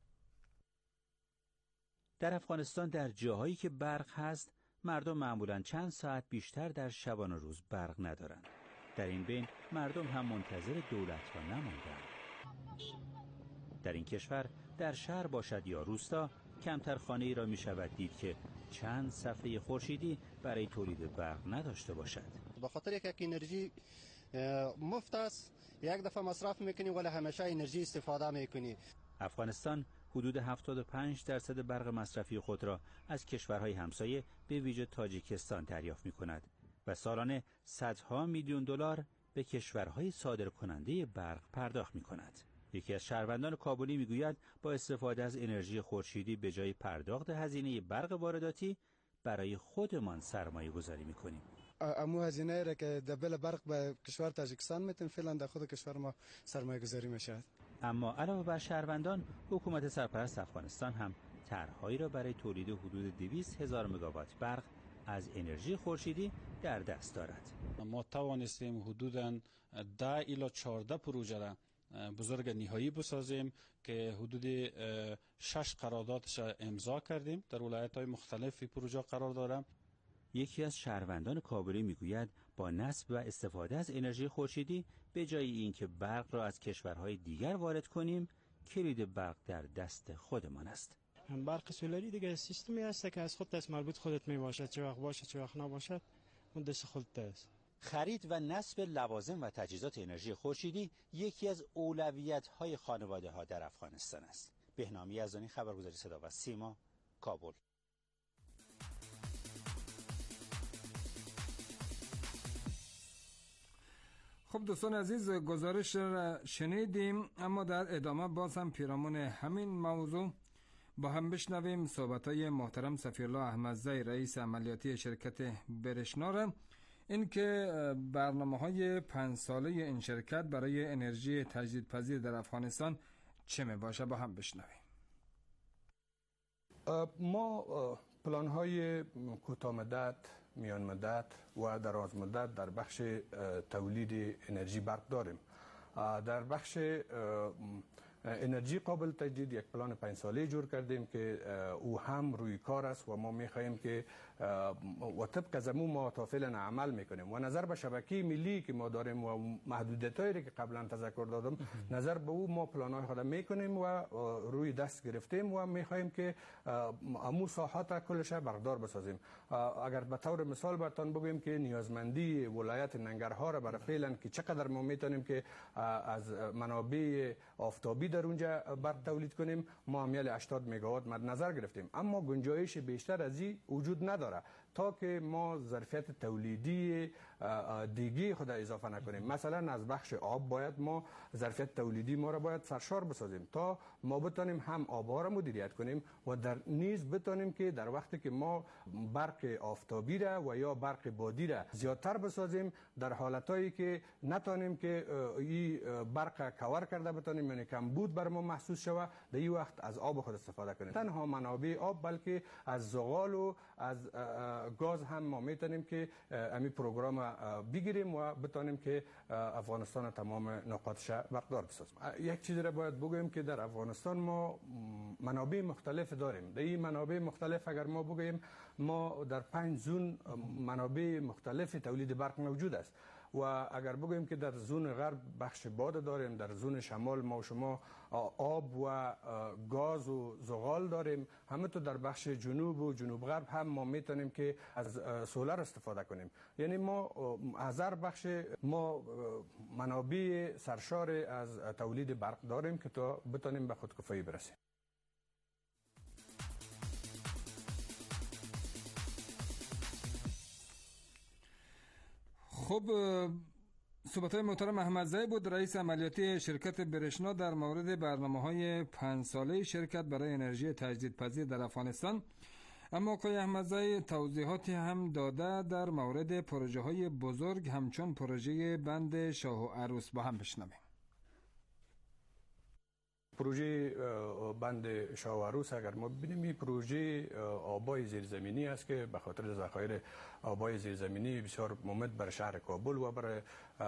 در افغانستان در جاهایی که برق هست، مردم معمولاً چند ساعت بیشتر در شبانه روز برق ندارند. در این بین مردم هم منتظر دولت را نماندند. در این کشور در شهر باشد یا روستا، کمتر خانه‌ای را می شود دید که چند صفحه خورشیدی برای تولید برق نداشته باشد. به خاطر یک انرژی مفت است، یک دفعه مصرف میکنی ولی همیشه انرژی استفاده میکنی. افغانستان حدود 75% برق مصرفی خود را از کشورهای همسایه به ویژه تاجیکستان دریافت میکند و سالانه صدها میلیون دلار به کشورهای صادرکننده برق پرداخت میکند. یکی از شهروندان کابلی میگوید با استفاده از انرژی خورشیدی به جای پرداخت هزینه برق وارداتی برای خودمان سرمایه گذاری میکنیم. امو هزینه را که دبل برق به کشور تاجیکستان میتیم فعلا در خود کشور ما سرمایه گذاری میشد. اما علاوه بر شهروندان، حکومت سرپرست افغانستان هم طرحهایی را برای تولید حدود 200,000 مگاوات برق از انرژی خورشیدی در دست دارد. ما توانستیم حدوداً 10 الی 14 پروژه را بزرگ نهایی بسازیم که حدود 6 قراردادش امضا کردیم. در ولایت‌های مختلف پروژه قرار دارم. یکی از شهروندان کابلی میگوید با نصب و استفاده از انرژی خورشیدی به جای اینکه برق را از کشورهای دیگر وارد کنیم، کلید برق در دست خودمان است. برق سولری دیگه سیستمی است که از خود دست مربوط خودت می باشد، چه وقت باشه چه وقت نباشد اون دست خودت است. خرید و نصب لوازم و تجهیزات انرژی خورشیدی یکی از اولویت‌های خانواده‌ها در افغانستان است. بهنام یزدانی خبرگزاری صدا و سیما، کابل. خب دوستان عزیز، گزارش را شنیدیم، اما در ادامه باز هم پیرامون همین موضوع با هم بشنویم صحبت‌های محترم سفیرالله احمدزی رئیس عملیاتی شرکت برشنا را. این که برنامه‌های 5 ساله این شرکت برای انرژی تجدیدپذیر در افغانستان چه میباشه با هم بشنویم. ما پلان‌های کوتاه مدت، میان مدت و دراز مدت در بخش تولید انرژی برق داریم. در بخش انرژی قابل تجدید یک پلان 5 ساله جور کردیم که او هم روی کار است و ما می‌خواهیم که و طبق از ما تا فعلا عمل میکنیم و نظر به شبکه ملی که ما داریم و محدودیتایی که قبلا تذکر دادم، نظر به او ما پلان‌های خود میکنیم و روی دست گرفتیم و می‌خواهیم که امو ساحات کلش برقدار بسازیم. اگر به طور مثال براتون بگویم که نیازمندی ولایت ننگرهار را برای فعلا که چقدر ما میتونیم که از منابع آفتابی در اونجا برق تولید کنیم، ما میل 80 مگاوات مد نظر گرفتیم، اما گنجایش بیشتر از این وجود نداره تا که ما ظرفیت تولیدی دیگه خود اضافه نکنیم. مثلا از بخش آب باید ما ظرفیت تولیدی ما را باید سرشار بسازیم تا ما بتونیم هم آبها را مدیریت کنیم و در نیز بتونیم که در وقتی که ما برق آفتابی را و یا برق بادی را زیادتر بسازیم، در حالتایی که نتونیم که این برق کاور کرده بتونیم، یعنی کمبود بر ما محسوس شوه، در این وقت از آب خود استفاده کنیم. تنها منابع آب بلکه از زغال و از گاز هم ما میتونیم که امی پروگرام بگیریم و بتونیم که افغانستان تمام نقاطش برقدار بسازیم. یک چیزی را باید بگویم که در افغانستان ما منابع مختلف داریم. در این منابع مختلف اگر ما بگویم، ما در 5 زون منابع مختلف تولید برق موجود است و اگر بگویم که در زون غرب بخش باد داریم، در زون شمال ما و شما آب و گاز و زغال داریم، همینطور در بخش جنوب و جنوب غرب هم ما میتونیم که از سولر استفاده کنیم. یعنی ما از هر بخش ما منابع سرشار از تولید برق داریم که تا بتونیم به خودکفایی برسیم. خب صحبت‌های محترم احمدزی بود، رئیس عملیاتی شرکت برشنا در مورد برنامه‌های 5 ساله شرکت برای انرژی تجدیدپذیر در افغانستان. اما آقای احمدزی توضیحاتی هم داده در مورد پروژه های بزرگ همچون پروژه بند شاه و عروس. با هم بشنویم. پروژه بند شاه و عروس اگر ما ببینیم این پروژه آبای زیرزمینی است که به خاطر ذخایر آبای زیرزمینی بسیار مفید برای شهر کابل و برای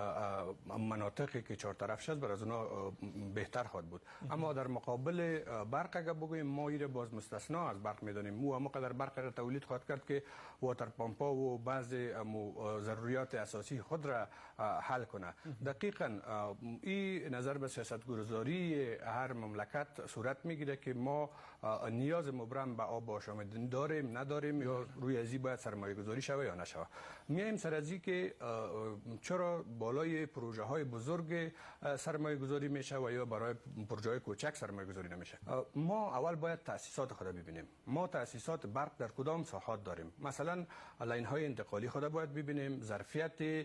مناطقی که چهار طرفش است برای از اونا بهتر خواهد بود. اما در مقابل برق اگر بگوییم ما ایره باز مستثنا از برق میدانیم. مو اما قدر برق را تولید خواهد کرد که واتر پامپا و بعض ضروریات اساسی خود را حل کنه. دقیقاً این نظر به سیاستگذاری هر مملکت صورت میگیره که ما نیاز مبرم به آب آشامیدنی داریم نداریم یا روی ازی باید سرمایه گذاری شوه یا نشوه. میایم سر ازی که چرا بالای پروژه های بزرگ سرمایه گذاری میشه و یا برای پروژه های کوچک سرمایه گذاری نمیشه. ما اول باید تاسیسات خود ببینیم. ما تاسیسات برق در کدام ساحات داریم؟ مثلا لاین های انتقالی خود باید ببینیم، ظرفیت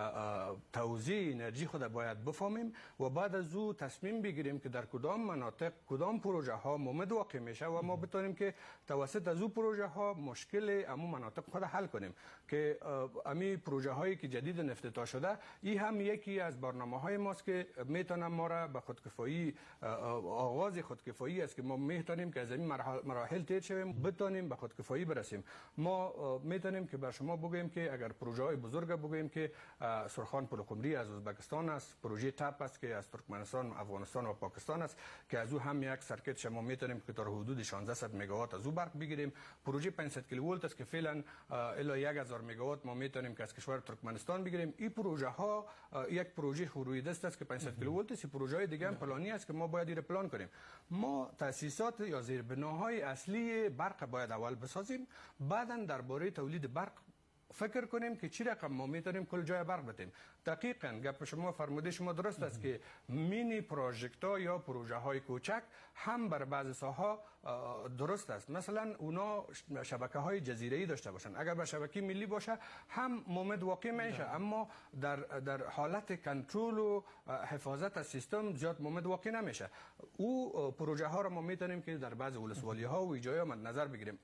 توزیع انرژی خود باید بفهمیم و بعد از او تصمیم بگیریم که در کدام مناطق کدام پروژه ها ممد واقع میشه و ما بتونیم که توسط از او پروژه ها مشکل امو مناطق خود حل کنیم که امی پروژه هایی که جدید افتتاح شده این هم یکی از برنامه‌های ماست که میتونه ما را به خودکفایی آغاز خودکفایی است که ما میتونیم که از این مراحل طی شویم بتونیم به خودکفایی برسیم. ما میتونیم که بر شما بگوییم که اگر پروژه های بزرگ بگوییم که سرخان پلخمری از ازبکستان است، پروژه تپ است که از ترکمنستان، افغانستان و پاکستان است که از او هم یک سرکت شما میتونیم که تا حدود 1600 مگاوات از او برق بگیریم. پروژه 500 کیلوولت است که فعلا الی 1000 مگاوات ما میتونیم که از کشور ترکمنستان بگیریم. این پروژه ها یک پروژه روی دست است که 500 کیلوولت است. پروژه های دیگه هم پلانی است که ما باید این پلان کنیم. ما تاسیسات یا زیربناهای اصلی برق باید اول بسازیم، بعداً درباره تولید برق فکر کنیم که چی رقم ما میتونیم کل جای برق بدیم. دقیقاً گپ شما فرموده شما درست است که مینی پروژکت ها یا پروژه های کوچک هم بر بعض ساحات درست است. مثلا اونا شبکه های جزیره‌ای داشته باشن، اگر به شبکه ملی باشه هم ممد واقع میشه، اما در حالت کنترل و حفاظت از سیستم زیاد ممد واقع نمیشه. او پروژه ها را ما میتونیم که در بعض ولسوالی ها و جاها مد نظر بگیریم.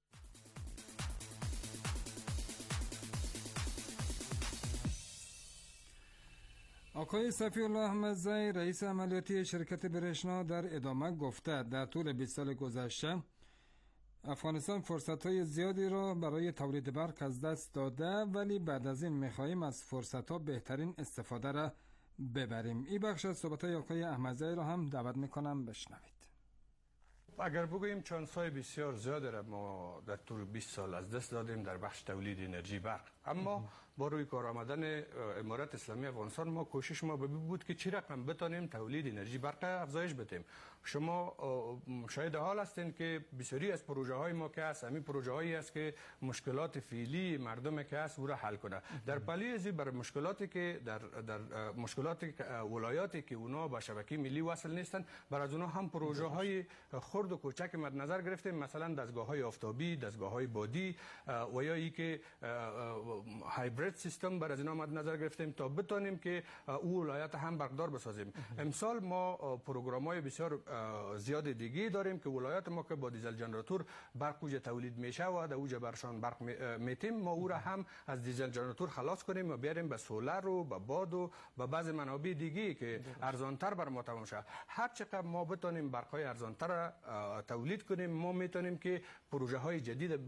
آقای صفی الله احمدزی رئیس عملیاتی شرکت برشنا در ادامه گفته در طول 20 سال گذشته افغانستان فرصت‌های زیادی را برای تولید برق از دست داده، ولی بعد از این می‌خواهیم از فرصت‌ها بهترین استفاده را ببریم. این بخش از صحبت‌های آقای احمدزی را هم دعوت می‌کنم بشنوید. اگر بگوییم چانس‌های بسیار زیادی را ما در طول 20 سال از دست دادیم در بخش تولید انرژی برق، اما با روی کار آمدن امارت اسلامی افغانستان ما کوشش ما بود که چی رقم بتانیم تولید انرژی برق افزایش بدیم. شما شاید حال هستین که بسیاری از پروژه های ما که هست همین پروژه هایی است که مشکلات فعلی مردم که هست او را حل کنه. در پلی ازی بر مشکلاتی که در مشکلات ولایاتی که اونا با شبکه ملی وصل نیستن، بر از اونا هم پروژه های خرد و کوچک مد نظر گرفتیم، مثلا دستگاه های آفتابی، دستگاه های بادی و یا ای که هایبرید سیستم بر از اینا مد نظر گرفتیم تا بتونیم که او ولایت هم برقدار بسازیم. امسال ما پروگرام‌های بسیار زیاد دیگه داریم که ولایت ما که با دیزل جنراتور برق اوج تولید میشه و در اوج برشان برق میتیم، ما او را هم از دیزل جنراتور خلاص کنیم و بیاریم به سولر و به باد و به بعض منابع دیگه که ارزانتر بر ما تمام شه. هر چقدر ما بتونیم برق‌های ارزانتر تولید کنیم، ما میتونیم که پروژه های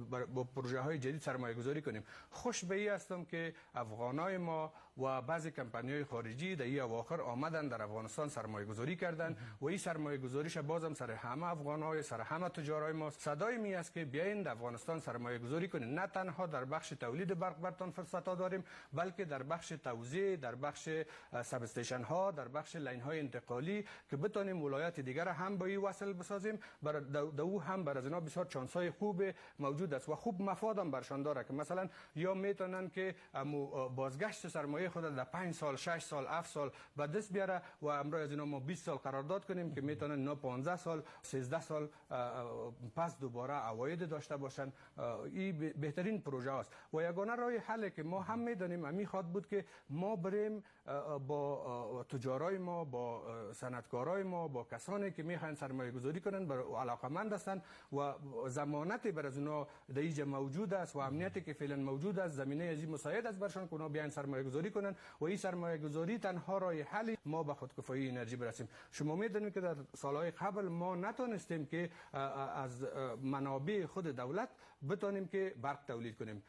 جدید سرمایه گذاری کنیم. خوش به این هستم که افغانای ما و بعضی کمپانی‌های خارجی در این اواخر آمدن در افغانستان سرمایه گذاری کردن و این سرمایه گذاریش بازم سر همه افغان‌های سر همه تجارای ما صدای می است که بیاین در افغانستان سرمایه گذاری کنین. نه تنها در بخش تولید برق برتون فرصت‌ها داریم، بلکه در بخش توزیع، در بخش ساب استیشن ها، در بخش لاین های انتقالی که بتونیم ولایت دیگر هم با این وصل بسازیم. بر دو هم بر از اینا بسیار چانس‌های خوب موجود است و خوب مفادم برشان داره که مثلا یا میتونن که بازگشت سرمایه منابع خود در 5 سال 6 سال 7 سال به دست بیاره و امروز از اینا ما 20 سال قرارداد کنیم که میتونن نه 15 سال 13 سال پس دوباره عواید داشته باشن. این بهترین پروژه است و یگانه راه حلی که ما هم میدانیم همین خواد بود که ما بریم با تجارای ما، با صنعتکارای ما، با کسانی که میخوان سرمایه گذاری کنن و علاقمند هستند و ضمانتی بر از اونا در اینجا موجود است و امنیتی که فعلا موجود است، زمینه از این مساعد است برشان که اونا بیان سرمایه گذاری کنن و این سرمایه گذاری تنها راه حل ما به خودکفایی انرژی برسیم. شما میدونید که در سالهای قبل ما نتونستیم که از منابع خود دولت بتونیم که برق تولید کنیم.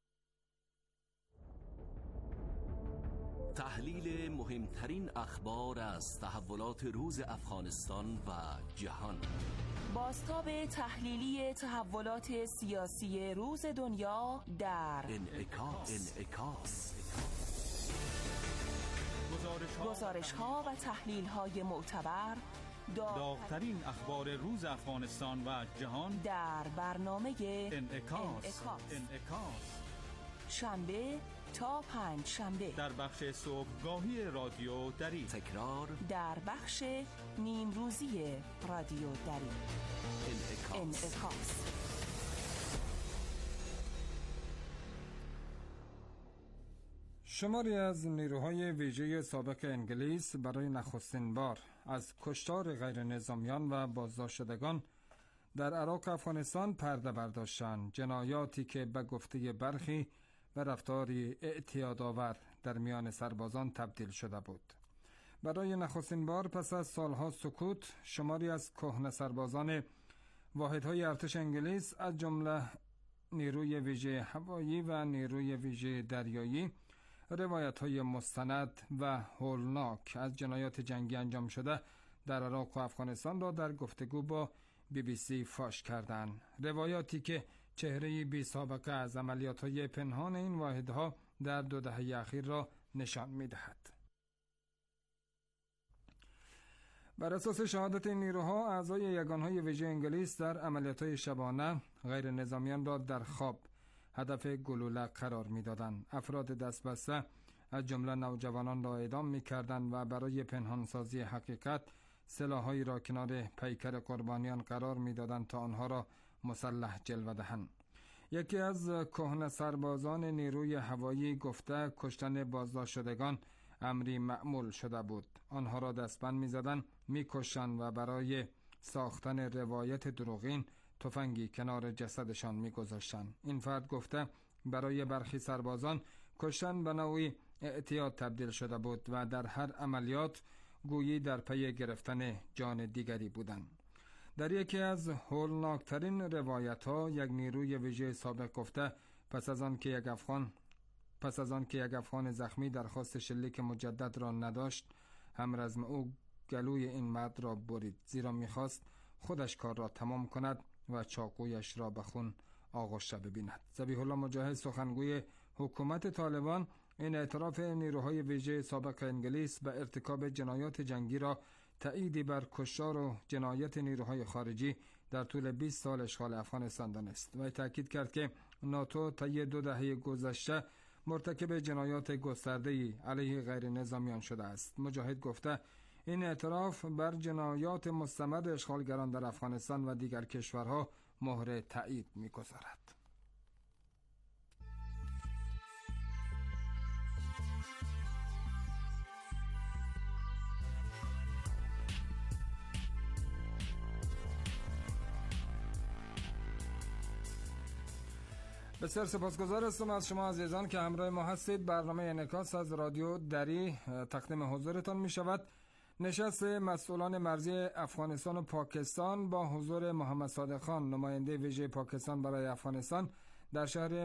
تحلیل مهمترین اخبار از تحولات روز افغانستان و جهان. بازتاب تحلیلی تحولات سیاسی روز دنیا در انعکاس. گزارش‌ها و تحلیل‌های معتبر، داغ‌ترین اخبار روز افغانستان و جهان در برنامه انعکاس. شنبه تا پنج شنبه در بخش صبحگاهی رادیو دری، تکرار در بخش نیم روزی رادیو دری. انعکاس. شماری از نیروهای ویژه سابق انگلیس برای نخستین بار از کشتار غیر نظامیان و بازداشت شدگان در عراق و افغانستان پرده برداشتند، جنایاتی که به گفته برخی و رفتاری اعتیادآور در میان سربازان تبدیل شده بود. برای نخستین بار پس از سالها سکوت، شماری از کهنه سربازان واحدهای ارتش انگلیس از جمله نیروی ویژه هوایی و نیروی ویژه دریایی روایت‌های مستند و هولناک از جنایات جنگی انجام شده در عراق و افغانستان را در گفتگو با BBC فاش کردند. روایاتی که چهره بی سابقه از عملیات‌های پنهان این واحدها در 2 دهه اخیر را نشان می‌دهد. بر اساس شهادت این نیروها، اعضای یگانهای ویژه انگلیس در عملیات‌های شبانه غیر نظامیان را در خواب هدف گلوله قرار می‌دادند. افراد دستبسته از جمله نوجوانان را اعدام می‌کردند و برای پنهانسازی حقیقت سلاح‌هایی را کنار پیکر قربانیان قرار می‌دادند تا آنها را مسلح جلوه دهند. یکی از کهنه سربازان نیروی هوایی گفته کشتن بازداشت شدگان امری معمول شده بود. آنها را دستبند می‌زدند، می‌کشتند و برای ساختن روایت دروغین تفنگی کنار جسدشان می‌گذاشتند. این فرد گفته برای برخی سربازان کشتن به نوعی اعتیاد تبدیل شده بود و در هر عملیات گویی در پی گرفتن جان دیگری بودند. در یکی از هولناکترین روایت‌ها یک نیروی ویژه سابق گفته پس از آن که یک افغان زخمی درخواست شلیک مجدد را نداشت، همرزم او گلوی این مرد را برید، زیرا می‌خواست خودش کار را تمام کند و چاقویش را به خون آغشته ببیند. ذبیح الله مجاهد، سخنگوی حکومت طالبان، این اعتراف نیروهای ویژه سابق انگلیس به ارتکاب جنایات جنگی را تأییدی بر کشتار و جنایت نیروهای خارجی در طول 20 سال اشغال افغانستان دانست و تأکید کرد که ناتو طی 2 دهه گذشته مرتکب جنایات گسترده‌ای علیه غیر نظامیان شده است. مجاهد گفته این اعتراف بر جنایات مستمر اشغالگران در افغانستان و دیگر کشورها مهر تأیید می‌گذارد. بسیار سپاسگزار هستم از شما عزیزان که همراه ما هستید. برنامه انعکاس از رادیو دری تقدیم حضورتان می شود. نشست مسئولان مرزی افغانستان و پاکستان با حضور محمد صادق خان، نماینده ویژه پاکستان برای افغانستان، در شهرک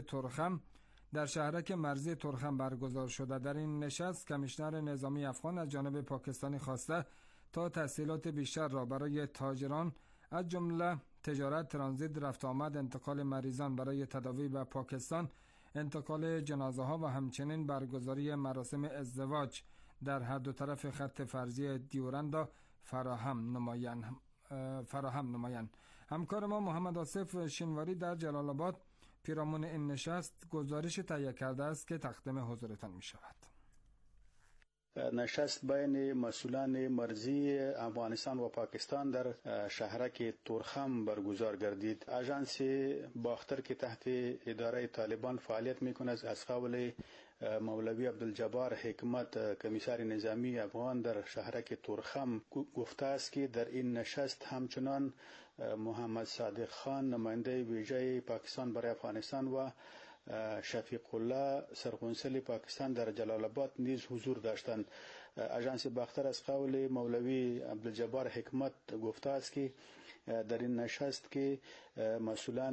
مرزی ترخم برگزار شده. در این نشست کمیشنر نظامی افغان از جانب پاکستانی خواسته تا تسهیلات بیشتر را برای تاجران از جمله تجارت، ترانزیت، رفت آمد، انتقال مریضان برای تداوی به پاکستان، انتقال جنازه ها و همچنین برگزاری مراسم ازدواج در هر دو طرف خط فرضی دیورند فراهم نمایند. همکار ما محمد آصف شینواری در جلال آباد پیرامون این نشست گزارش تهیه کرده است که تقدیم حضورتان می شود. نشست بین مسئولان مرزی افغانستان و پاکستان در شهرک تورخم برگزار گردید. آژانس باختر که تحت اداره طالبان فعالیت میکند از قول مولوی عبدالجبار حکمت کمیسر نظامی افغان در شهرک تورخم گفته است که در این نشست همچنان محمد صادق خان نماینده ویژه پاکستان برای افغانستان و شفیق الله سرقنصل پاکستان در جلال آباد نیز حضور داشتند. آژانس باختر از قول مولوی عبدالجبار حکمت گفته است که در این نشست که مسئولان